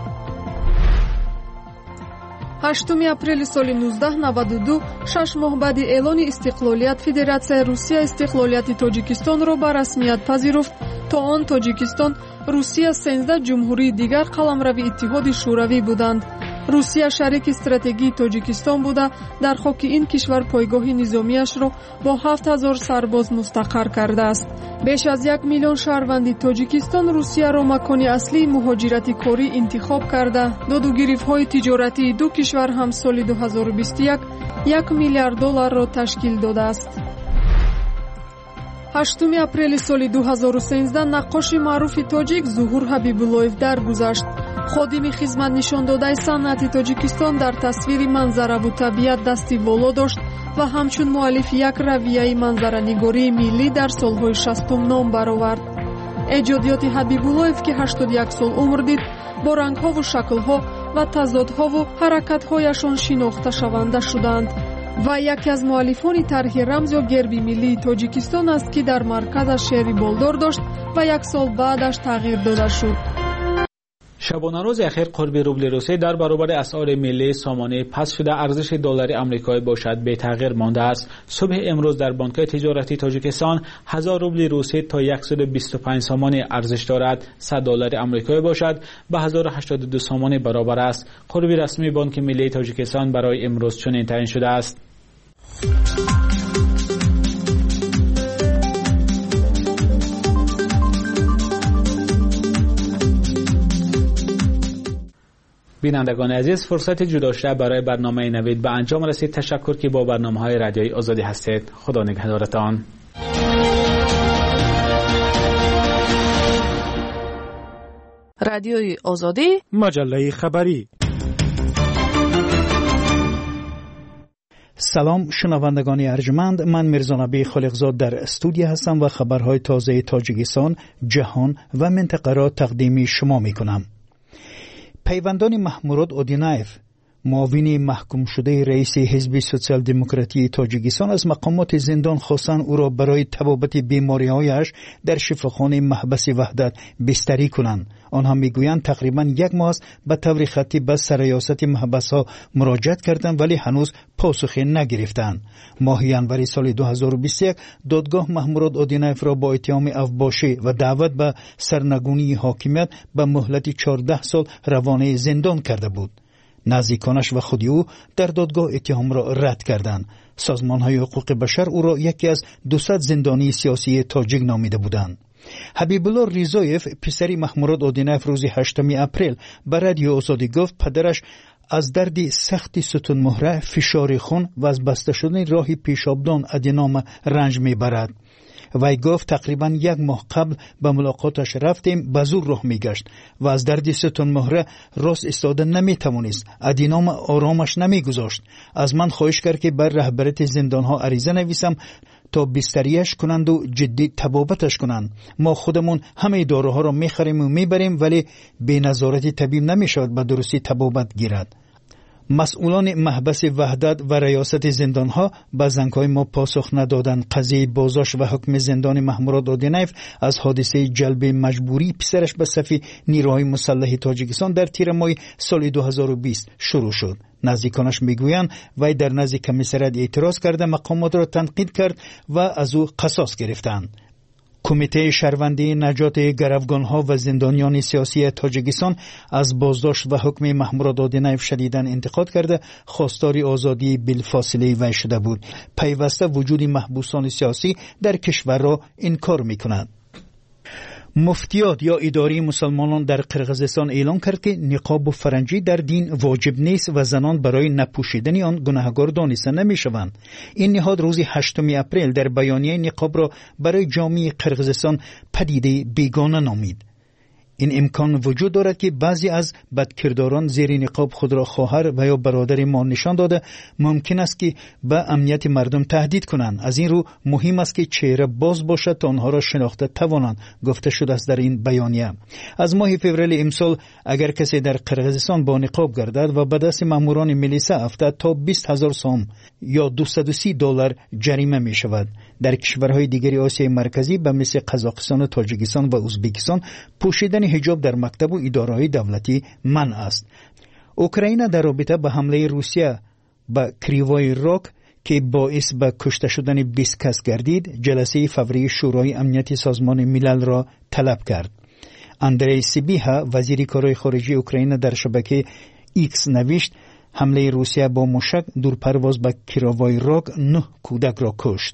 8 اپریل سال 1992 6 ماه بعد اعلان استقلالیت فدراسیای روسیه استقلالیت تاجیکستان را به رسمیت پذیرفت. تا آن تاجیکستان، روسیه 13 جمهوری دیگر قلمرو اتحاد شوروی بودند. روسیه شریک استراتژی تاجیکستان بوده در خاک این کشور پایگاه نظامیش را با 7000 سرباز مستقر کرده است. بیش از 1 میلیون شهروند تاجیکستان روسیه را مکان اصلی مهاجرت کاری انتخاب کرده. دادوگیری‌های تجارتی دو کشور هم سال 2021 $1 میلیارد را تشکیل داده است. 8 اپریل سال 2013 نقاش معروف تاجیک ظهور حبیب‌الله‌اف درگذشت. خادم خدمت نشان داده صنعت تاجیکستان در تصویر منظره و طبیعت دستی بالا داشت و همچون مؤلف یک رویه منظره‌نگاری ملی در سالهای 60 نام برآورد. ایجادیات حبیب‌الله‌اف که 81 سال عمر دید با رنگ‌ها و شکل‌ها و تضادها و حرکت‌هایشان شناخته شونده شدند و یکی از مؤلفان طرح رمز یا گربی ملی تاجیکستان است که در مرکزش شعری بالدار داشت و 1 سال بعدش تغییر داده شد. شبانه روز اخیر قرب روبل روسی در برابر اسعار ملی سامانه پس شده ارزش دلار آمریکایی باشد به تغییر مانده است. صبح امروز در بانک‌های تجارتی تاجیکستان 1000 روبل روسی تا 125 سامانه ارزش دارد. 100 دلار آمریکایی باشد به 1082 سامانه برابر است. قرب رسمی بانک ملی تاجیکستان برای امروز چنین تعیین شده است. بینندگان عزیز، فرصت جدا شده برای برنامه نوید به انجام رسید. تشکر که با برنامه‌های رادیویی آزادی هستید. خدا نگهدارتان. رادیوی آزادی، مجله خبری. سلام شنوندگان ارجمند، من میرزانبی خالقزاد در استودیو هستم و خبرهای تازه تاجیکستان، جهان و منطقه را تقدیم شما می کنم. پیوندان محمود اودینایف، معاون محکوم شده رئیس حزب سوسیال دموکراتی تاجیکستان، از مقامات زندان خواستند او را برای تبابت بیماری‌هایش در شفاخانه محبس وحدت بستری کنند. آنها میگویند تقریبا 1 ماه است به طور خطی به سرریاست محبس‌ها مراجعت کردند ولی هنوز پاسخی نگرفتند. ماه ژانویه سال 2021 دادگاه محمود اودینایف را با اتهام افباشی و دعوت به سرنگونی حاکمیت به مهلت 14 سال روانه زندان کرده بود. نزدیکانش و خود او در دادگاه اتهام را رد کردند. سازمان‌های حقوق بشر او را یکی از 200 زندانی سیاسی تاجیک نامیده بودند. حبیب الله ریزایف پسری محمود آدینایف روز 8 اپریل به رادیو آزادی گفت پدرش از درد سخت ستون مهره، فشار خون و از بسته شدن راه پیشابدان ادینوم رنج میبرد. وی گفت تقریبا 1 ماه قبل به ملاقاتش رفتیم، به زور راه میگشت و از درد ستون مهره راست ایستاده نمیتوانست. ادینوم آرامش نمیگذاشت. از من خواهش کرد که بر رهبریت زندانها عریضه نویسم تا بستریش کنند و جدی طبابتش کنند. ما خودمون همه داروها را میخریم و میبریم، ولی به نظارت طبیب نمیشود به درستی طبابت گیرد. مسئولان محبس وحدت و ریاست زندانها به زنگ‌های ما پاسخ ندادند. قضیه بازداشت و حکم زندان محمود آدینایف از حادثه جلب مجبوری پسرش به صف نیروهای مسلح تاجیکستان در تیر ماه سال 2020 شروع شد. نزدیکانش میگویند وی در نزد کمیسریات اعتراض کرده، مقامات را تنقید کرد و از او قصاص گرفتند. کمیته شهروندی نجات گروگانها و زندانیان سیاسی تاجیکستان از بازداشت و حکم محمود آدینایف شدیداً انتقاد کرده، خواستار آزادی بلافاصله وی شده بود. پیوسته وجود محبوسان سیاسی در کشور را انکار می‌کند. مفتیات یا اداره مسلمانان در قرقیزستان اعلام کرد که نقاب و فرنگی در دین واجب نیست و زنان برای نپوشیدن آن گناهکار دانسته نمی‌شوند. این نهاد روز 8 اپریل در بیانیه نقاب را برای جامعه قرقیزستان پدیده بیگانه نامید. این امکان وجود دارد که بعضی از بدکرداران زیر نقاب خود را خواهر و یا برادر ما نشان داده ممکن است که به امنیت مردم تهدید کنند. از این رو مهم است که چهره باز باشد تا آنها را شناخته توانند، گفته شده است در این بیانیه. از ماه فوریه امسال اگر کسی در قرقیزستان با نقاب گردد و به دست ماموران ملیسا افتد تا 20,000 سوم یا $230 جریمه می شود. در کشورهای دیگری آسیای مرکزی به مثل قزاقستان و تاجیکستان و ازبکستان پوشیدن حجاب در مکتب و اداره‌های دولتی منع است. اوکراین در رابطه با حمله روسیه به کریوای راگ که باعث به کشته شدن 20 کس گردید، جلسه فوری شورای امنیت سازمان ملل را طلب کرد. اندری سیبیها وزیر کارهای خارجه اوکراین در شبکه ایکس نوشت حمله روسیه با موشک دورپرواز به کریوای راگ 9 کودک را کشت.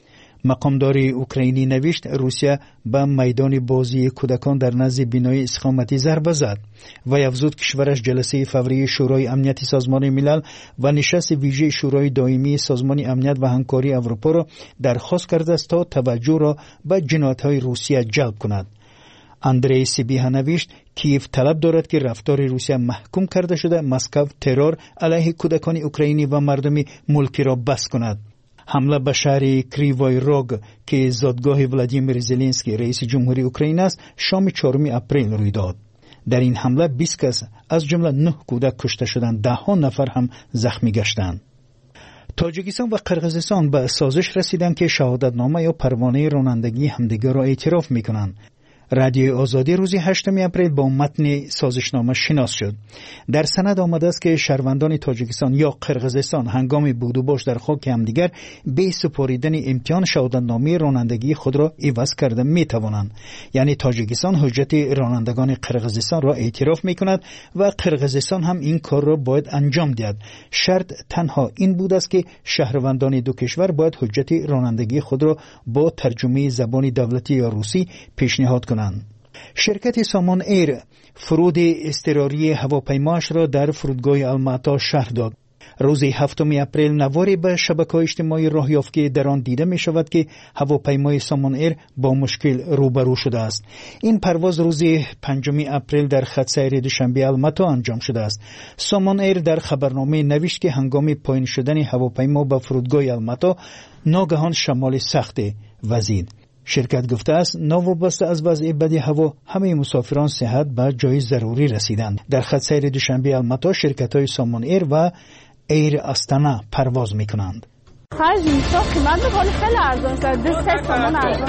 مقامدار اوکراینی نوشت روسیه به میدان بازی کودکان در نزد بنای استقامتی ضربه زد و افزود کشورش جلسه فوری شورای امنیت سازمان ملل و نشست ویژه شورای دائمی سازمان امنیت و همکاری اروپا را درخواست کرده است تا توجه را به جنایت‌های روسیه جلب کند. اندری سیبیها نوشت کیف طلب دارد که رفتار روسیه محکوم کرده شده مسکو ترور علیه کودکان اوکراینی و مردم ملکی را بس کند. حمله به شهر کریوای راگ که زادگاه ولادیمیر زلنسکی رئیس جمهوری اوکراین است شام 4 اپریل روی داد. در این حمله 20 کس از جمله 9 کودک کشته شدند، 10 نفر هم زخمی گشتند. تاجیکستان و قرقیزستان به سازش رسیدند که شهادتنامه یا پروانه رانندگی همدیگر را اعتراف می‌کنند. رادیو آزادی روز 8 اپریل با متن سازشنامه شناس شد. در سند آمده است که شهروندان تاجیکستان یا قرقیزستان هنگام بود و باش در خاک همدیگر به سپاریدن امتحان شهادتنامه رانندگی خود را عوض کرده می توانند. یعنی تاجیکستان حجت رانندگان قرقیزستان را اعتراف می کند و قرقیزستان هم این کار را باید انجام دهد. شرط تنها این بود است که شهروندان دو کشور باید حجت رانندگی خود را با ترجمه زبان دولتی یا روسی پیشنهاد کنند. شرکت سامان ایر فرود اضطراری هواپیماش را در فرودگاه الماتا شهر داد. روز 7 اپریل نواری به شبکه‌های اجتماعی راه یافت که در آن دیده می شود که هواپیمای سامان ایر با مشکل روبرو شده است. این پرواز روز 5 اپریل در خط سیر دوشنبه الماتا انجام شده است. سامان ایر در خبرنامه نوشت که هنگام پایین شدن هواپیما به فرودگاه الماتا ناگهان شمال سخت وزید. شرکت گفته است ناوابسته از وضع بد هوا همه مسافران صحت به جای ضروری رسیدند. در خط سیر دوشنبه الماتا شرکت‌های سامان ایر و ایر استانا پرواز می‌کنند. خرج میشه قیمت بکنه خیلی ارزان کرد 2-3 تومان ارزان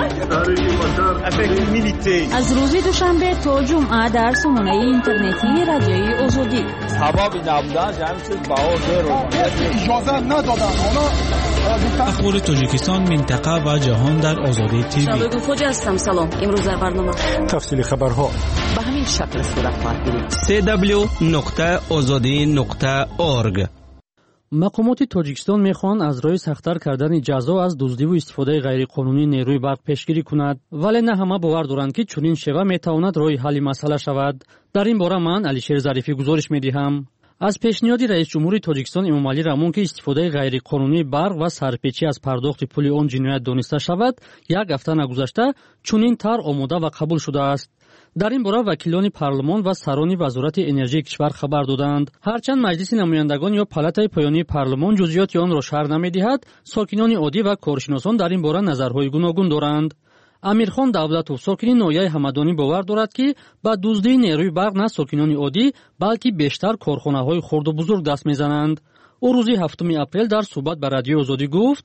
از روز دوشنبه تا جمعه در سامانه اینترنتی رادیوی آزادی سبب نبودن همین چیز بهار رو اجازه ندادن. حالا اخبار تاجیکستان منطقه و جهان در آزادی تیوی. شبکه خوج هستم. سلام. امروز در برنامه تفصیل خبرها به همین شکل صورت خواهد گرفت. www.azadi.org. мақомоти тоҷикистон мехоҳанд аз роҳи сахттар кардани ҷазо аз дуздиву истифодаи ғайриқонунии нерӯи барқ пешгирӣ кунад, вале на ҳама бовар доранд ки чунин шева метавонад роҳи ҳалли масъала шавад. дар ин бора ман Алишер Зарифӣ гузориш медиҳам. аз пешниҳоди раис ҷумҳури тоҷикистон Эмомалӣ Рамон ки истифодаи ғайриқонунии барқ ва сарпечӣ аз пардохти пули он ҷиноят дониста шавад, як ҳафта нагузашта чунин тар омода ва қабул шудааст. дар ин бора вакилони парлумон ва сарони вазорати энержияи кишвар хабар доданд. ҳарчанд маҷлиси намояндагон ё палатаи поёнии парлумон ҷузъиёти онро шарҳ намедиҳад, сокинони оддӣ ва коршиносон дар ин бора назарҳои гуногун доранд. амирхон давлатов, сокини ноҳияи ҳамадонӣ, бовар дорад ки ба дуздии нерӯи барқ на сокинони оддӣ, балки бештар корхонаҳои хурду бузург даст мезананд. ӯ рӯзи 7 апрел дар суҳбат ба радиои Озодӣ гуфт: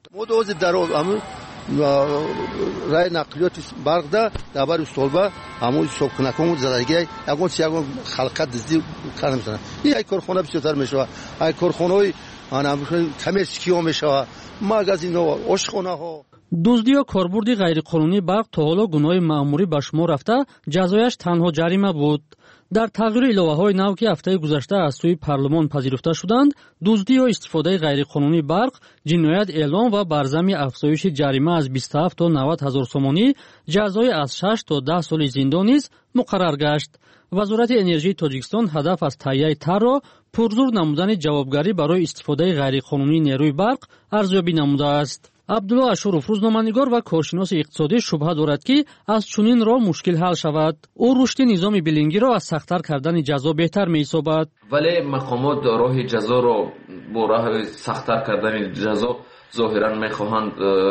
рай нақлиёти барқда дабари солба ҳамои сокунакон зараги ягон чи ягон халқа дизди кар намешавад. ин ай корхона бисёртар мешавад, ай корхонаҳои камерчикиҳо мешавад, магазинҳо, ошхонаҳо. дуздӣ ё корбурди ғайриқонунии барқ то ҳоло гуноҳи маъмурӣ ба шумор рафта, ҷазояш танҳо ҷарима буд. дар тағйири иловаҳои нав ки ҳафтаи гузашта аз сӯи парлумон пазируфта шуданд, дуздӣ ё истифодаи ғайриқонунии барқ ҷиноят эълон ва бар замми афзоиши ҷарима аз 27 то 90 ҳазор сомонӣ, ҷазои аз 6 то 10 соли зиндон низ муқаррар гашт. вазорати энержияи тоҷикистон ҳадаф аз таҳияи тарро пурзур намудани ҷавобгарӣ барои истифодаи ғайриқонунии нерӯи барқ арзёбӣ намудааст. абдулло ашуров, рӯзноманигор ва коршиноси иқтисодӣ, шубҳа дорад ки аз чунин роҳ мушкил ҳал шавад. ӯ рушди низоми билингиро аз сахттар кардани ҷазо беҳтар меҳисобад. вале мақомот роҳи ҷазоро бо роҳи сахттар кардани ҷазо зоҳиран мехоҳанд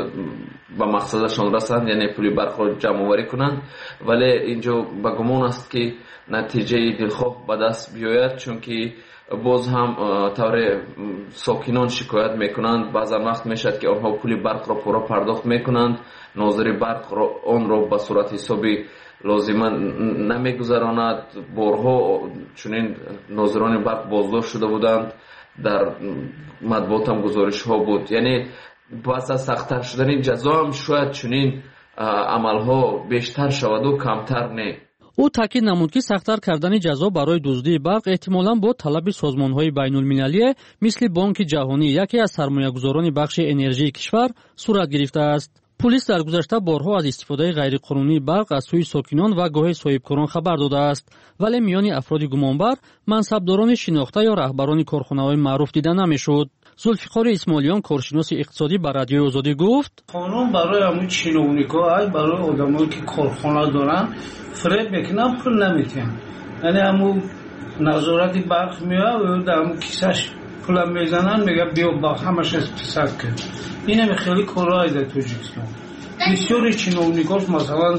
ба мақсадашон расанд, яъне пули барқро ҷамъоварӣ кунанд, вале инҷо ба гумон аст ки натиҷаи дилхоҳ ба даст биёяд, чунки боз ҳам тавре сокинон шикоят мекунанд. баъзан вақт мешавад ки онҳо пули барқро пурра пардохт мекунанд, нозири барқ онро ба сурати ҳисоби лозима намегузаронад. борҳо чунин нозирони барқ боздошт шуда буданд, дар матбуотам гузоришҳо буд. яъне пас аз сахттар шудани ҷазо ҳам шояд чунин амалҳо бештар шаваду камтар не. ӯ таъкид намуд ки сахттар кардани ҷазо барои дуздии барқ эҳтимолан бо талаби созмонҳои байнулмилалие мисли Бонки ҷаҳонӣ, яке аз сармоягузорони бахши энержияи кишвар, сурат гирифтааст. пулис дар гузашта борҳо аз истифодаи ғайриқонунии барқ аз сӯи сокинон ва гоҳе соҳибкорон хабар додааст, вале миёни афроди гумонбар мансабдорони шинохта ё раҳбарони корхонаҳои маъруф дида намешуд. зулфиқори исмоилиён, коршиноси иқтисодӣ, ба радиои Озодӣ гуфт: қонун барои ҳамун чиновникҳо, ай барои одамое ки корхона доранд фиреб мекунанд, пул наметиҳанд. яъне ҳамун назорати барқ меояд, дар ҳамун кисаш пулам мезананд, мега биё ба ҳамаша списак кун. ин ҳам хеле корҳои дар Тоҷикистон. бисёри чиновникош масалан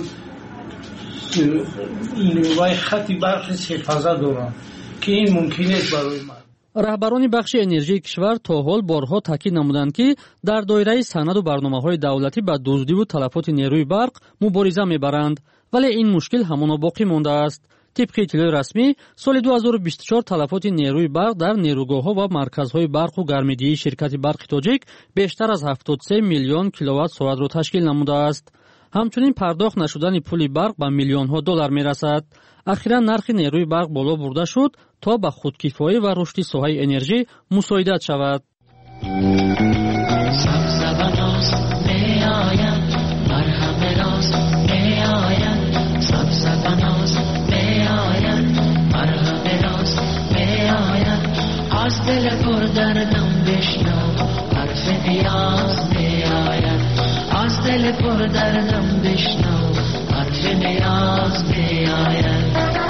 вай хати барқи сефаза доранд, ки ин мумкин нест барои ман. раҳбарони бахши энержияи кишвар то ҳол борҳо таъкид намуданд ки дар доираи санаду барномаҳои давлатӣ ба дуздиву талафоти нерӯи барқ мубориза мебаранд, вале ин мушкил ҳамоно боқӣ мондааст. тибқи иттилои расмӣ, соли 2024 талафоти нерӯи барқ дар нерӯгоҳҳо ва марказҳои барқу гармидиҳии ширкати барқи тоҷик бештар аз 73 миллион киловатт-соатро ташкил намудааст. ҳамчунин пардохт нашудани пули барқ ба миллионҳо доллар мерасад. ахиран нархи нерӯи барқ боло бурда шуд то ба худкифоӣ ва рушди соҳаи энержӣ мусоидат шавад. از دل پر دردم بشنو حرف نیاز می آید، از دل پر دردم بشنو حرف نیاز می آید.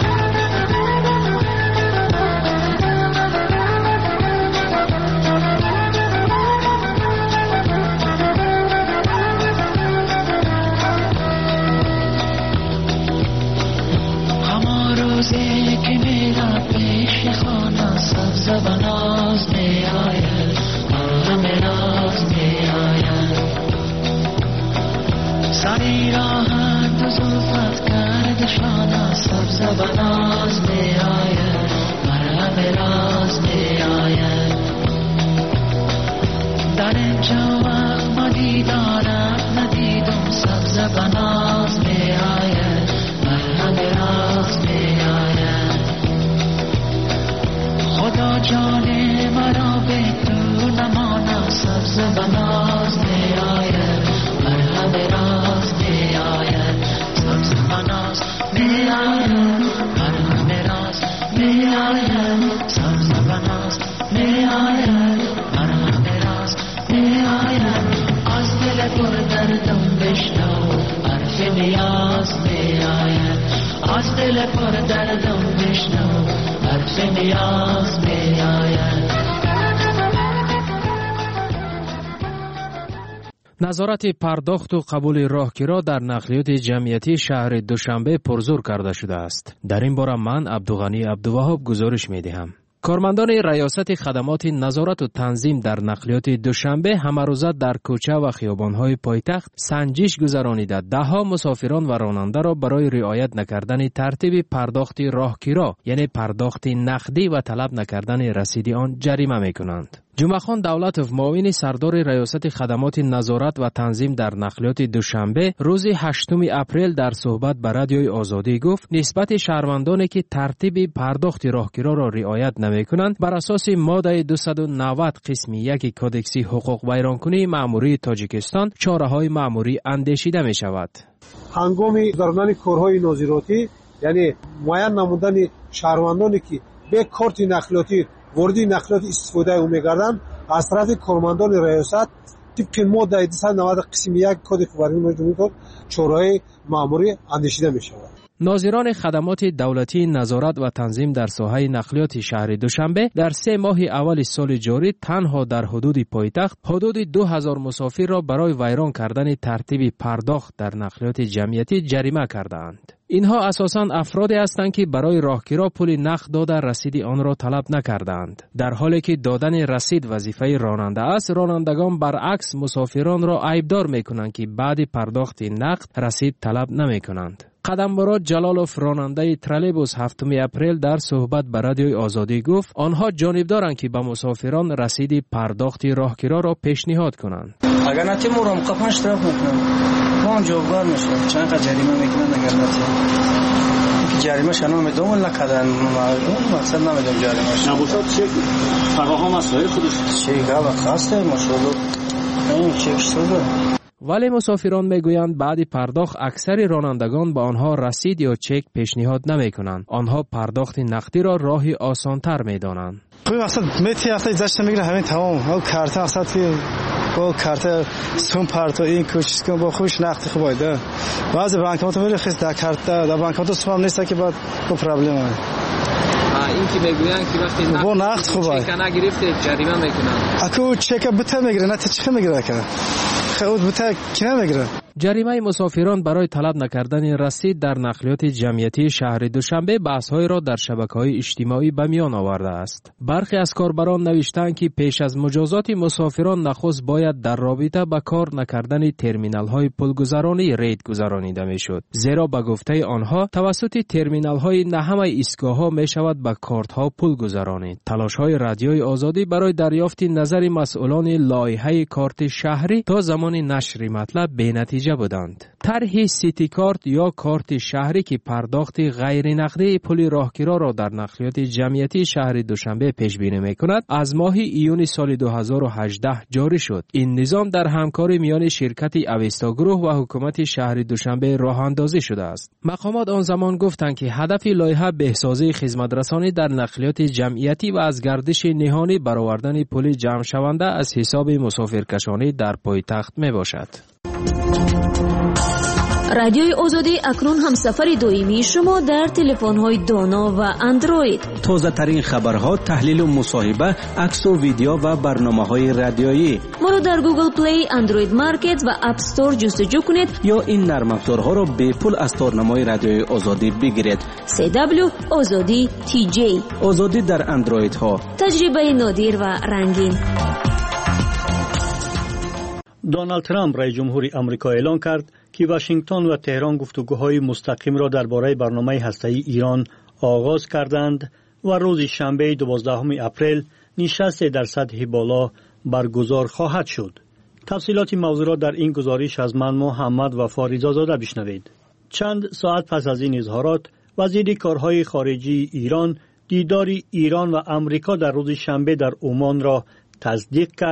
همه روزی که میرا پیش خانه سبز و ناز می آید، همه راز می آید. سری راهت و زلفت کرد شانه سبز و ناز می آید، همه راز می آید. در اینجا وقت دیدارم ندیدم سبز و ناز می آید، همه راز می آید. خدا جان مرا به تو سبز بناز می آید بر همه راز می آید سبز بناز می آید بر همه راز می آید سبز بناز می آید بر همه راز می آید از دل پر دردم بشنو حرف نیاز می آید از دل پر دردم بشنو حرف نیاز می آید. نظارت پرداخت و قبول راهگیرا در نقلیات جمعیتی شهر دوشنبه پرزور کرده شده است. در این باره من عبدالغنی عبدالوهاب گزارش می دهم. کارمندان ریاست خدمات نظارت و تنظیم در نقلیات دوشنبه همه روزه در کوچه و خیابان‌های پایتخت سنجش گذرانیده ده‌ها مسافران و راننده را برای رعایت نکردن ترتیب پرداخت راهگیرا یعنی پرداخت نقدی و طلب نکردن رسید آن جریمه می‌کنند. جمعه‌خان دولتوف معاون سردار ریاست خدمات نظارت و تنظیم در نقلیات دوشنبه روز 8 اپریل در صحبت با رادیوی آزادی گفت نسبت شهروندانی که ترتیب پرداخت راهگیرا را رعایت نمی‌کنند بر اساس ماده 290 قسم 1 کدکس حقوق ویرانکنی مأموری تاجیکستان چاره‌های مأموری اندیشیده می‌شود. هنگام گذراندن کارهای نظارتی یعنی معین نمودن شهروندانی که به کارت نقلیاتی وارد نقلیات استفاده می‌گردند از طرف کارمندان ریاست طبق ماده 290 قسم 1 کدکس ویرانکنی چاره‌های مأموری اندیشیده می‌شود. ناظران خدمات دولتی نظارت و تنظیم در ساحه نقلیات شهر دوشنبه در 3 ماه اول سال جاری تنها در حدود پایتخت حدود 2000 مسافر را برای ویران کردن ترتیب پرداخت در نقلیات جمعیتی جریمه کردند. اینها اساساً افرادی هستند که برای راهگیرا پول نقد داده رسید آن را طلب نکردند. در حالی که دادن رسید وظیفه راننده است، رانندگان برعکس مسافران را عیبدار می‌کنند که بعد پرداخت نقد رسید طلب نمی‌کنند. قدمبراد جلالوف راننده ترالبوس 7 اپریل در صحبت با رادیوی آزادی گفت آنها جانبدارند که به مسافران رسید پرداخت راهگیرا را پیشنهاد کنند. اگر نتی مورم قپنش طرف میکنم ما جوابگار میشم چند تا جریمه میکنن اگر نتی جریمه شنو میدم ولا کدن مقصد نمیدم جریمه نباشد چه فراهم مسائل خودش چه گاو خاصه ماشاءالله این چه شده. ولی مسافران میگویند بعد پرداخت اکثر رانندگان به آنها رسید یا چک پیشنهاد نمیکنند. آنها پرداخت نقدی را راهی آسانتر میدانند. خب اصلا میتی اصلا ازش میگیره همین تمام او کارت اصلا که با کارت سوم پارتو این کوشش کن با خوش نقدی خوب باید. بعضی بانکات میره خیلی در کارت در بانکات سوم نیست که بعد با پرابلم است. این که میگویند که وقتی نقد خوبه چک نگرفته جریمه میکنن. اكو چک بته میگیره نه چه میگیره که خود بته کی نمیگیره. جریمه مسافران برای طلب نکردن رسید در نقلیات جمعیتی شهر دوشنبه بحث‌های را در شبکه‌های اجتماعی به میان آورده است. برخی از کاربران نوشتند که پیش از مجازات مسافران نخست باید در رابطه با کار نکردن ترمینال‌های پولگذرانی رید گذرانیده میشد. زیرا به گفته آنها توسط ترمینال‌های نه همه ایستگاه‌ها میشود با کارت‌ها پول گذرانید. تلاش‌های رادیوی آزادی برای دریافت نظر مسئولان لایحه کارت شهری تا زمان نشر مطلب بی‌نتیجه بودند. طرح سیتی کارت یا کارت شهری که پرداخت غیر نقدی پول راهگیرا را در نقلیات جمعیتی شهر دوشنبه پیش بینی می‌کند از ماه ایون سال 2018 جاری شد. این نظام در همکاری میان شرکت اوستا گروه و حکومت شهر دوشنبه راه اندازی شده است. مقامات آن زمان گفتند که هدف لایحه بهسازی خدمترسانی در نقلیات جمعیتی و از گردش نهانی برآوردن پول جمع شونده از حساب مسافرکشانی در پایتخت میباشد. رادیوی آزادی اکنون هم سفر دائمی شما در تلفن‌های دانا و اندروید. تازه ترین خبرها، تحلیل و مصاحبه، عکس و ویدیو و برنامه‌های رادیویی. ما رو در گوگل پلی، اندروید مارکت و اپ استور جستجو کنید یا این نرم افزارها را به پول از تارنمای رادیوی آزادی بگیرید. CW آزادی TJ. آزادی در اندروید ها. تجربه نادر و رنگین. دونالد ترامپ رئیس جمهور آمریکا اعلام کرد که واشنگتن و تهران گفتگوهای مستقیم را درباره برنامه هسته‌ای ایران آغاز کردند و روز شنبه 12 اپریل نشست در سطح بالا برگزار خواهد شد. تفصیلات موضوع را در این گزارش از من محمد وفا رضازاده بشنوید. چند ساعت پس از این اظهارات، وزیر کارهای خارجی ایران دیدار ایران و آمریکا در روز شنبه در عمان را تصدیق کرد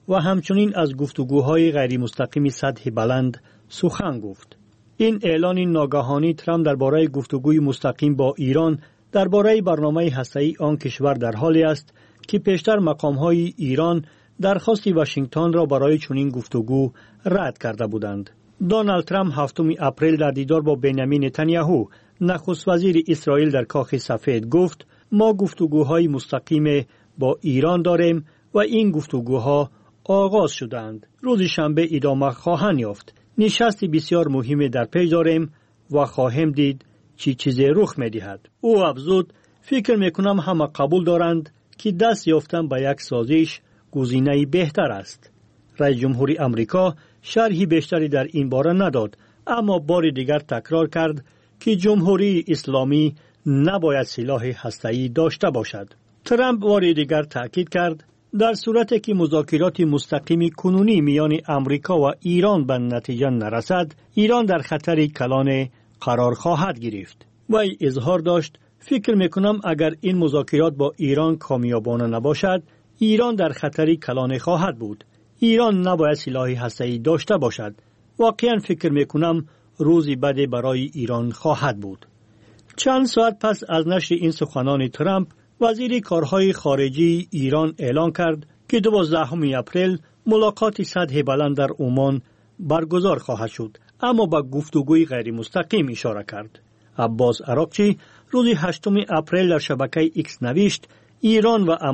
و همچنین از گفتگوهای غیر مستقیم سطح بلند سخن گفت. این اعلان ناگهانی ترامپ درباره گفتگوی مستقیم با ایران درباره برنامه هسته‌ای آن کشور در حالی است که پیشتر مقام‌های ایران درخواست واشنگتن را برای چنین گفتگو رد کرده بودند. دونالد ترامپ 7 اپریل در دیدار با بنیامین نتانیاهو نخست وزیر اسرائیل در کاخ سفید گفت ما گفتگوهای مستقیم با ایران داریم و این گفتگوها آغاز شدند. روز شنبه ادامه خواهند یافت. نشست بسیار مهمی در پیش داریم و خواهیم دید چی چیزی رخ می‌دهد. او افزود فکر می‌کنم همه قبول دارند که دست یافتن به یک سازش گزینه بهتر است. رئیس جمهوری آمریکا شرحی بیشتری در این باره نداد، اما بار دیگر تکرار کرد که جمهوری اسلامی نباید سلاح هسته‌ای داشته باشد. ترامپ بار دیگر تاکید کرد در صورتی که مذاکرات مستقیم کنونی میان آمریکا و ایران به نتیجه نرسد، ایران در خطر کلان قرار خواهد گرفت. وی اظهار داشت فکر میکنم اگر این مذاکرات با ایران کامیابانه نباشد، ایران در خطر کلان خواهد بود. ایران نباید سلاح هسته‌ای داشته باشد. واقعا فکر میکنم روزی بعد برای ایران خواهد بود. چند ساعت پس از نشر این سخنان ترامپ، وزیر کارهای خارجی ایران اعلان کرد که 12 اپریل ملاقات سطح بلند در عمان برگزار خواهد شد، اما با گفتگوی غیر مستقیم اشاره کرد. عباس عراقچی روز 8 اپریل در شبکه ایکس نوشت ایران و